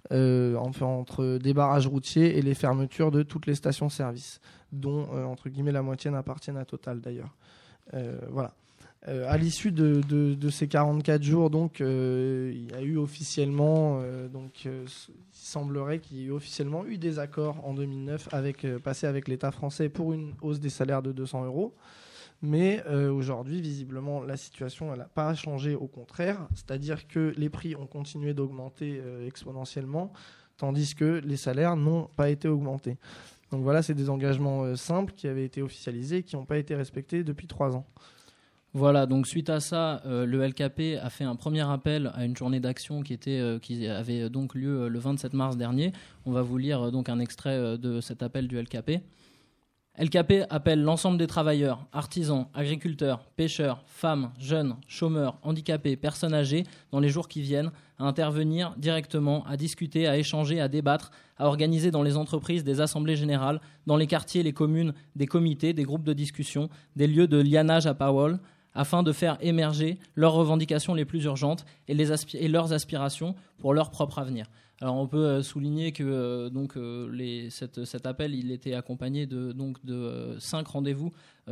S3: entre des barrages routiers et les fermetures de toutes les stations-service, dont entre guillemets la moitié appartiennent à Total d'ailleurs. Voilà. À l'issue de ces 44 jours, donc, il y a eu officiellement, il semblerait qu'il y ait officiellement eu des accords en 2009 passés avec l'État français pour une hausse des salaires de 200 €. Mais aujourd'hui, visiblement, la situation n'a pas changé, au contraire. C'est-à-dire que les prix ont continué d'augmenter exponentiellement, tandis que les salaires n'ont pas été augmentés. Donc voilà, c'est des engagements simples qui avaient été officialisés et qui n'ont pas été respectés depuis 3 ans.
S15: Voilà, donc suite à ça, le LKP a fait un premier appel à une journée d'action qui avait donc lieu le 27 mars dernier. On va vous lire donc un extrait de cet appel du LKP. LKP appelle l'ensemble des travailleurs, artisans, agriculteurs, pêcheurs, femmes, jeunes, chômeurs, handicapés, personnes âgées, dans les jours qui viennent, à intervenir directement, à discuter, à échanger, à débattre, à organiser dans les entreprises des assemblées générales, dans les quartiers, les communes, des comités, des groupes de discussion, des lieux de lianage à parole, afin de faire émerger leurs revendications les plus urgentes et leurs aspirations pour leur propre avenir. Alors on peut souligner que cet appel il était accompagné de 5 rendez-vous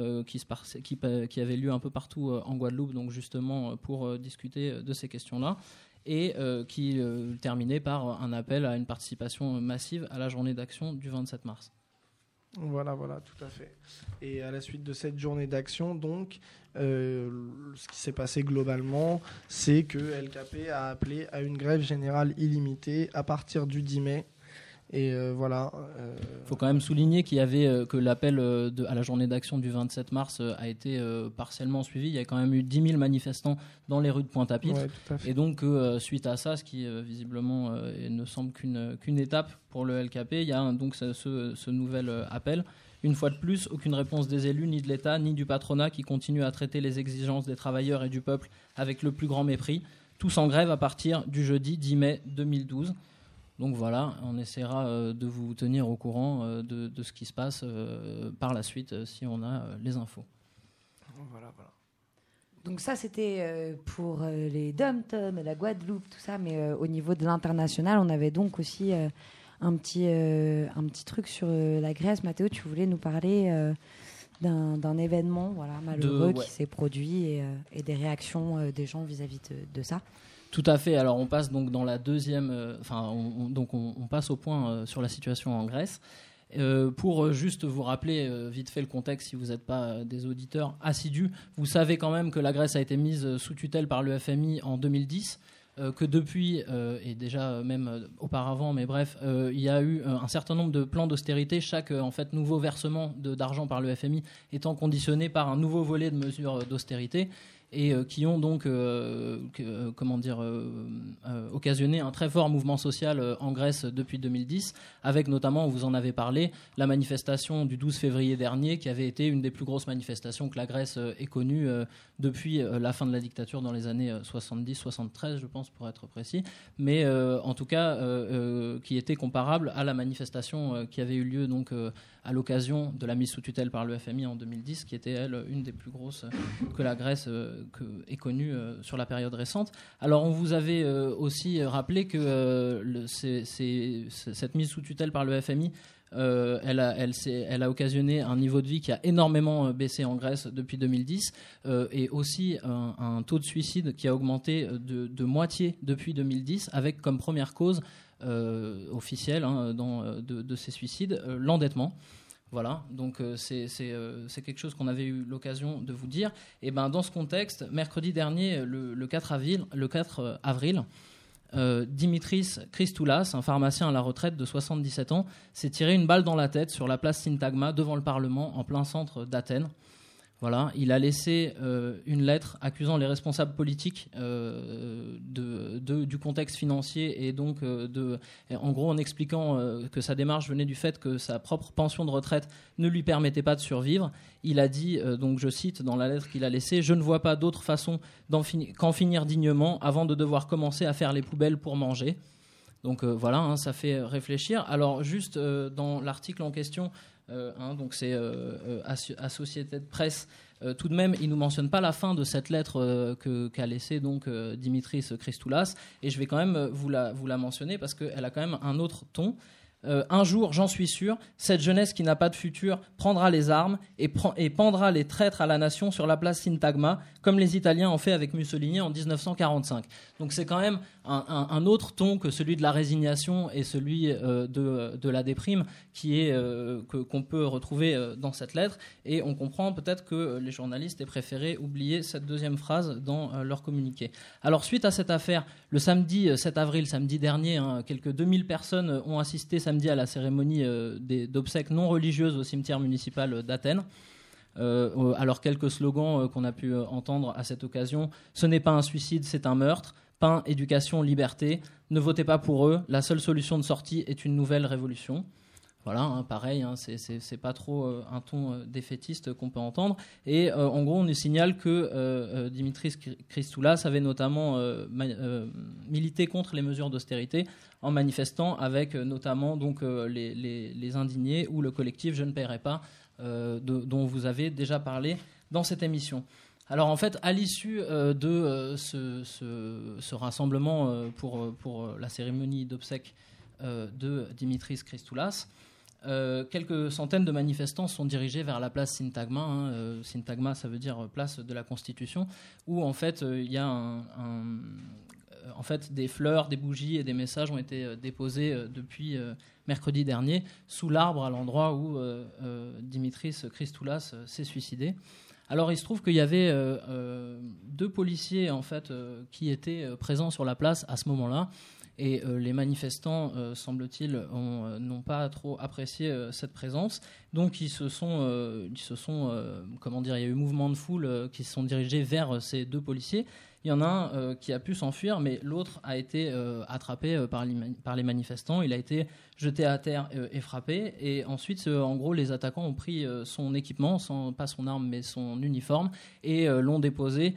S15: qui avaient lieu un peu partout en Guadeloupe, donc justement pour discuter de ces questions-là, et qui terminait par un appel à une participation massive à la journée d'action du 27 mars.
S3: Voilà, tout à fait. Et à la suite de cette journée d'action, donc, ce qui s'est passé globalement, c'est que LKP a appelé à une grève générale illimitée à partir du 10 mai. Et voilà.
S15: Il faut quand même souligner qu'il y avait que l'appel à la journée d'action du 27 mars a été partiellement suivi. Il y a quand même eu 10 000 manifestants dans les rues de Pointe-à-Pitre.
S3: Ouais, et
S15: donc, suite à ça, ce qui visiblement ne semble qu'une étape pour le LKP, il y a donc ce nouvel appel. Une fois de plus, aucune réponse des élus, ni de l'État, ni du patronat qui continuent à traiter les exigences des travailleurs et du peuple avec le plus grand mépris. Tous en grève à partir du jeudi 10 mai 2012. Donc voilà, on essaiera de vous tenir au courant de ce qui se passe par la suite si on a les infos.
S3: Voilà.
S4: Donc ça, c'était pour les dom-toms, la Guadeloupe, tout ça. Mais au niveau de l'international, on avait donc aussi un petit truc sur la Grèce. Mathéo, tu voulais nous parler d'un événement malheureux qui s'est produit et des réactions des gens vis-à-vis de ça.
S15: Tout à fait. Alors on passe donc dans la deuxième, on passe au point sur la situation en Grèce. Pour juste vous rappeler vite fait le contexte, si vous n'êtes pas des auditeurs assidus, vous savez quand même que la Grèce a été mise sous tutelle par le FMI en 2010, que depuis, et déjà même auparavant, mais bref, il y a eu un certain nombre de plans d'austérité, chaque nouveau versement d'argent par le FMI étant conditionné par un nouveau volet de mesures d'austérité, et qui ont donc occasionné un très fort mouvement social en Grèce depuis 2010, avec notamment, vous en avez parlé, la manifestation du 12 février dernier, qui avait été une des plus grosses manifestations que la Grèce ait connues depuis la fin de la dictature dans les années 70-73, je pense, pour être précis, mais en tout cas qui était comparable à la manifestation qui avait eu lieu donc à l'occasion de la mise sous tutelle par le FMI en 2010, qui était, elle, une des plus grosses que la Grèce ait connue sur la période récente. Alors, on vous avait aussi rappelé que cette mise sous tutelle par le FMI, elle a occasionné un niveau de vie qui a énormément baissé en Grèce depuis 2010, et aussi un taux de suicide qui a augmenté de moitié depuis 2010, avec comme première cause officielle de ces suicides l'endettement. Voilà, donc c'est quelque chose qu'on avait eu l'occasion de vous dire. Et ben dans ce contexte, mercredi dernier, le 4 avril, Dimitris Christoulas, un pharmacien à la retraite de 77 ans, s'est tiré une balle dans la tête sur la place Syntagma devant le Parlement en plein centre d'Athènes. Voilà, il a laissé une lettre accusant les responsables politiques du contexte financier, et donc en gros en expliquant que sa démarche venait du fait que sa propre pension de retraite ne lui permettait pas de survivre. Il a dit, donc je cite dans la lettre qu'il a laissée, « Je ne vois pas d'autre façon qu'en finir dignement avant de devoir commencer à faire les poubelles pour manger ». Donc voilà, ça fait réfléchir. Alors juste dans l'article en question, donc c'est Associated Press, tout de même il nous mentionne pas la fin de cette lettre qu'a laissée donc Dimitris Christoulas, et je vais quand même vous la mentionner parce qu'elle a quand même un autre ton. un jour, j'en suis sûr, cette jeunesse qui n'a pas de futur prendra les armes et pendra les traîtres à la nation sur la place Syntagma, comme les Italiens ont fait avec Mussolini en 1945. Donc c'est quand même un autre ton que celui de la résignation et celui de la déprime qu'on peut retrouver dans cette lettre. Et on comprend peut-être que les journalistes aient préféré oublier cette deuxième phrase dans leur communiqué. Alors suite à cette affaire, le samedi 7 avril, samedi dernier, quelques 2000 personnes ont assisté samedi à la cérémonie d'obsèques non religieuses au cimetière municipal d'Athènes. Alors quelques slogans qu'on a pu entendre à cette occasion: ce n'est pas un suicide, c'est un meurtre. Pain, éducation, liberté. Ne votez pas pour eux. La seule solution de sortie est une nouvelle révolution. Voilà, pareil, c'est pas trop un ton défaitiste qu'on peut entendre. Et en gros, on nous signale que Dimitris Christoulas avait notamment milité contre les mesures d'austérité en manifestant avec notamment donc, les indignés ou le collectif Je ne paierai pas, dont vous avez déjà parlé dans cette émission. Alors en fait, à l'issue de ce rassemblement pour la cérémonie d'obsèques de Dimitris Christoulas, quelques centaines de manifestants sont dirigés vers la place Syntagma. Syntagma, ça veut dire place de la Constitution, où en fait il y a en fait des fleurs, des bougies et des messages ont été déposés depuis mercredi dernier sous l'arbre à l'endroit où Dimitris Christoulas s'est suicidé. Alors il se trouve qu'il y avait deux policiers en fait qui étaient présents sur la place à ce moment-là. Et les manifestants, semble-t-il, n'ont pas trop apprécié cette présence. Donc ils se sont comment dire, il y a eu mouvement de foule qui se sont dirigés vers ces deux policiers. Il y en a un qui a pu s'enfuir, mais l'autre a été attrapé par les manifestants. Il a été jeté à terre et frappé. Et ensuite, en gros, les attaquants ont pris son équipement, pas son arme, mais son uniforme, et l'ont déposé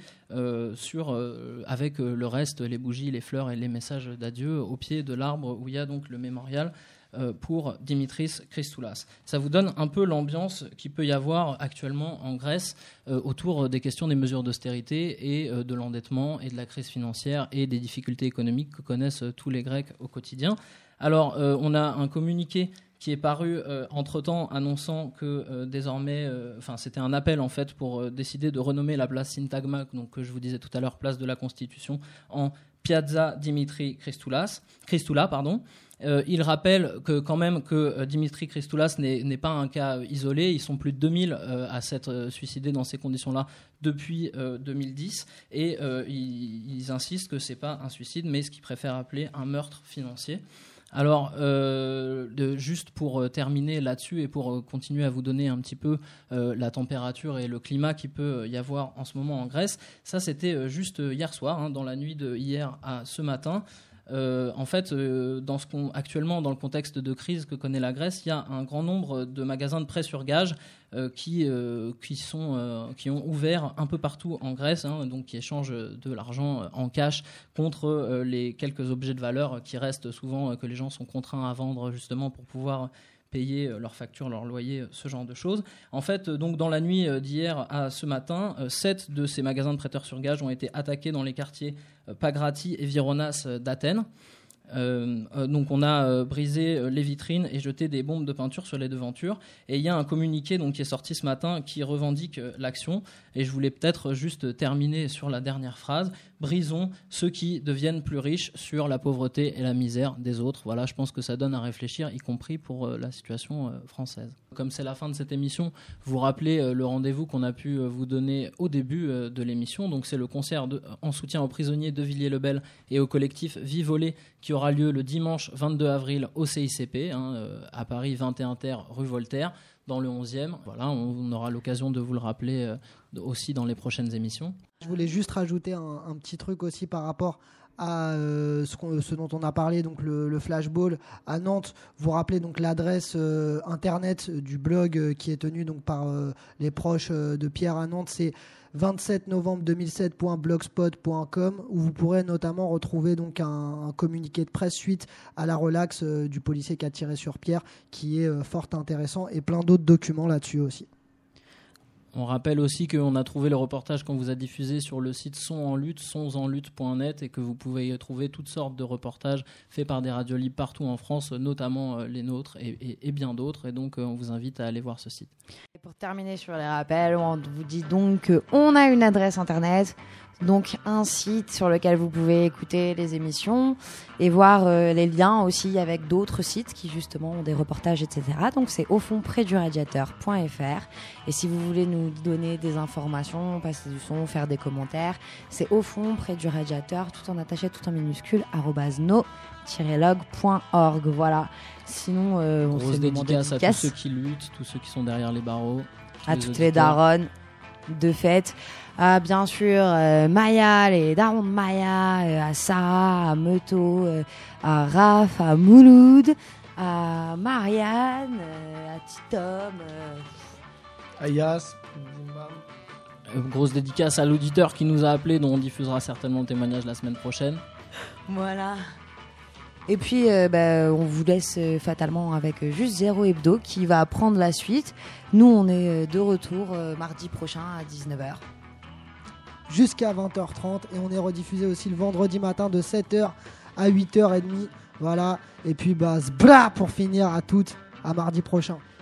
S15: avec le reste, les bougies, les fleurs et les messages d'adieu au pied de l'arbre où il y a donc le mémorial pour Dimitris Christoulas. Ça vous donne un peu l'ambiance qu'il peut y avoir actuellement en Grèce autour des questions des mesures d'austérité et de l'endettement et de la crise financière et des difficultés économiques que connaissent tous les Grecs au quotidien. Alors, on a un communiqué qui est paru entre-temps annonçant que désormais, c'était un appel en fait pour décider de renommer la place Syntagma, donc que je vous disais tout à l'heure, place de la Constitution, en Piazza Dimitri Christoula, pardon. Il rappelle que quand même que Dimitri Christoulas n'est pas un cas isolé. Ils sont plus de 2000 à s'être suicidés dans ces conditions-là depuis 2010. Et ils insistent que ce n'est pas un suicide, mais ce qu'ils préfèrent appeler un meurtre financier. Alors, juste pour terminer là-dessus et pour continuer à vous donner un petit peu la température et le climat qu'il peut y avoir en ce moment en Grèce, ça c'était juste hier soir, dans la nuit de hier à ce matin. En fait, actuellement, dans le contexte de crise que connaît la Grèce, il y a un grand nombre de magasins de prêt sur gage qui ont ouvert un peu partout en Grèce, donc qui échangent de l'argent en cash contre les quelques objets de valeur qui restent souvent, que les gens sont contraints à vendre justement pour pouvoir payer leurs factures, leur loyer, ce genre de choses. En fait, donc dans la nuit d'hier à ce matin, 7 de ces magasins de prêteurs sur gage ont été attaqués dans les quartiers Pagrati et Vironas d'Athènes. Donc on a brisé les vitrines et jeté des bombes de peinture sur les devantures. Et il y a un communiqué donc, qui est sorti ce matin qui revendique l'action. Et je voulais peut-être juste terminer sur la dernière phrase. Brisons ceux qui deviennent plus riches sur la pauvreté et la misère des autres. Voilà, je pense que ça donne à réfléchir, y compris pour la situation française. Comme c'est la fin de cette émission, vous rappelez le rendez-vous qu'on a pu vous donner au début de l'émission. Donc c'est le concert en soutien aux prisonniers de Villiers-le-Bel et au collectif Vivolé qui aura lieu le dimanche 22 avril au CICP, à Paris 21 Terre, rue Voltaire, dans le 11e. Voilà, on aura l'occasion de vous le rappeler aussi dans les prochaines émissions.
S1: Je voulais juste rajouter un petit truc aussi par rapport à ce dont on a parlé, donc le flashball à Nantes. Vous rappelez donc l'adresse internet du blog qui est tenu donc par les proches de Pierre à Nantes, c'est 27novembre2007.blogspot.com, où vous pourrez notamment retrouver donc un communiqué de presse suite à la relaxe du policier qui a tiré sur Pierre, qui est fort intéressant, et plein d'autres documents là-dessus aussi.
S15: On rappelle aussi qu'on a trouvé le reportage qu'on vous a diffusé sur le site sonsenlutte.net et que vous pouvez y trouver toutes sortes de reportages faits par des radios libres partout en France, notamment les nôtres et bien d'autres. Et donc, on vous invite à aller voir ce site.
S4: Et pour terminer sur les rappels, on vous dit donc qu'on a une adresse internet, donc un site sur lequel vous pouvez écouter les émissions et voir les liens aussi avec d'autres sites qui justement ont des reportages, etc. Donc c'est au fond près du radiateur.fr. Et si vous voulez nous donner des informations, passer du son, faire des commentaires, c'est au fond près du radiateur, tout en attaché, tout en minuscule, @no-log.org. Voilà. Sinon, on
S15: grosse
S4: s'est demandé
S15: dédicace à tous ceux qui luttent, tous ceux qui sont derrière les barreaux,
S4: à toutes les daronnes de fête, à bien sûr Maya, les darons de Maya, à Sarah, à Meto, à Raph, à Mouloud, à Marianne, à Titom,
S3: à Yas.
S15: Grosse dédicace à l'auditeur qui nous a appelé, dont on diffusera certainement le témoignage la semaine prochaine.
S4: Voilà. Et puis, on vous laisse fatalement avec juste Zéro Hebdo qui va prendre la suite. Nous, on est de retour mardi prochain à 19h.
S1: Jusqu'à 20h30. Et on est rediffusé aussi le vendredi matin de 7h à 8h30. Voilà. Et puis, zbra pour finir à toutes. À mardi prochain.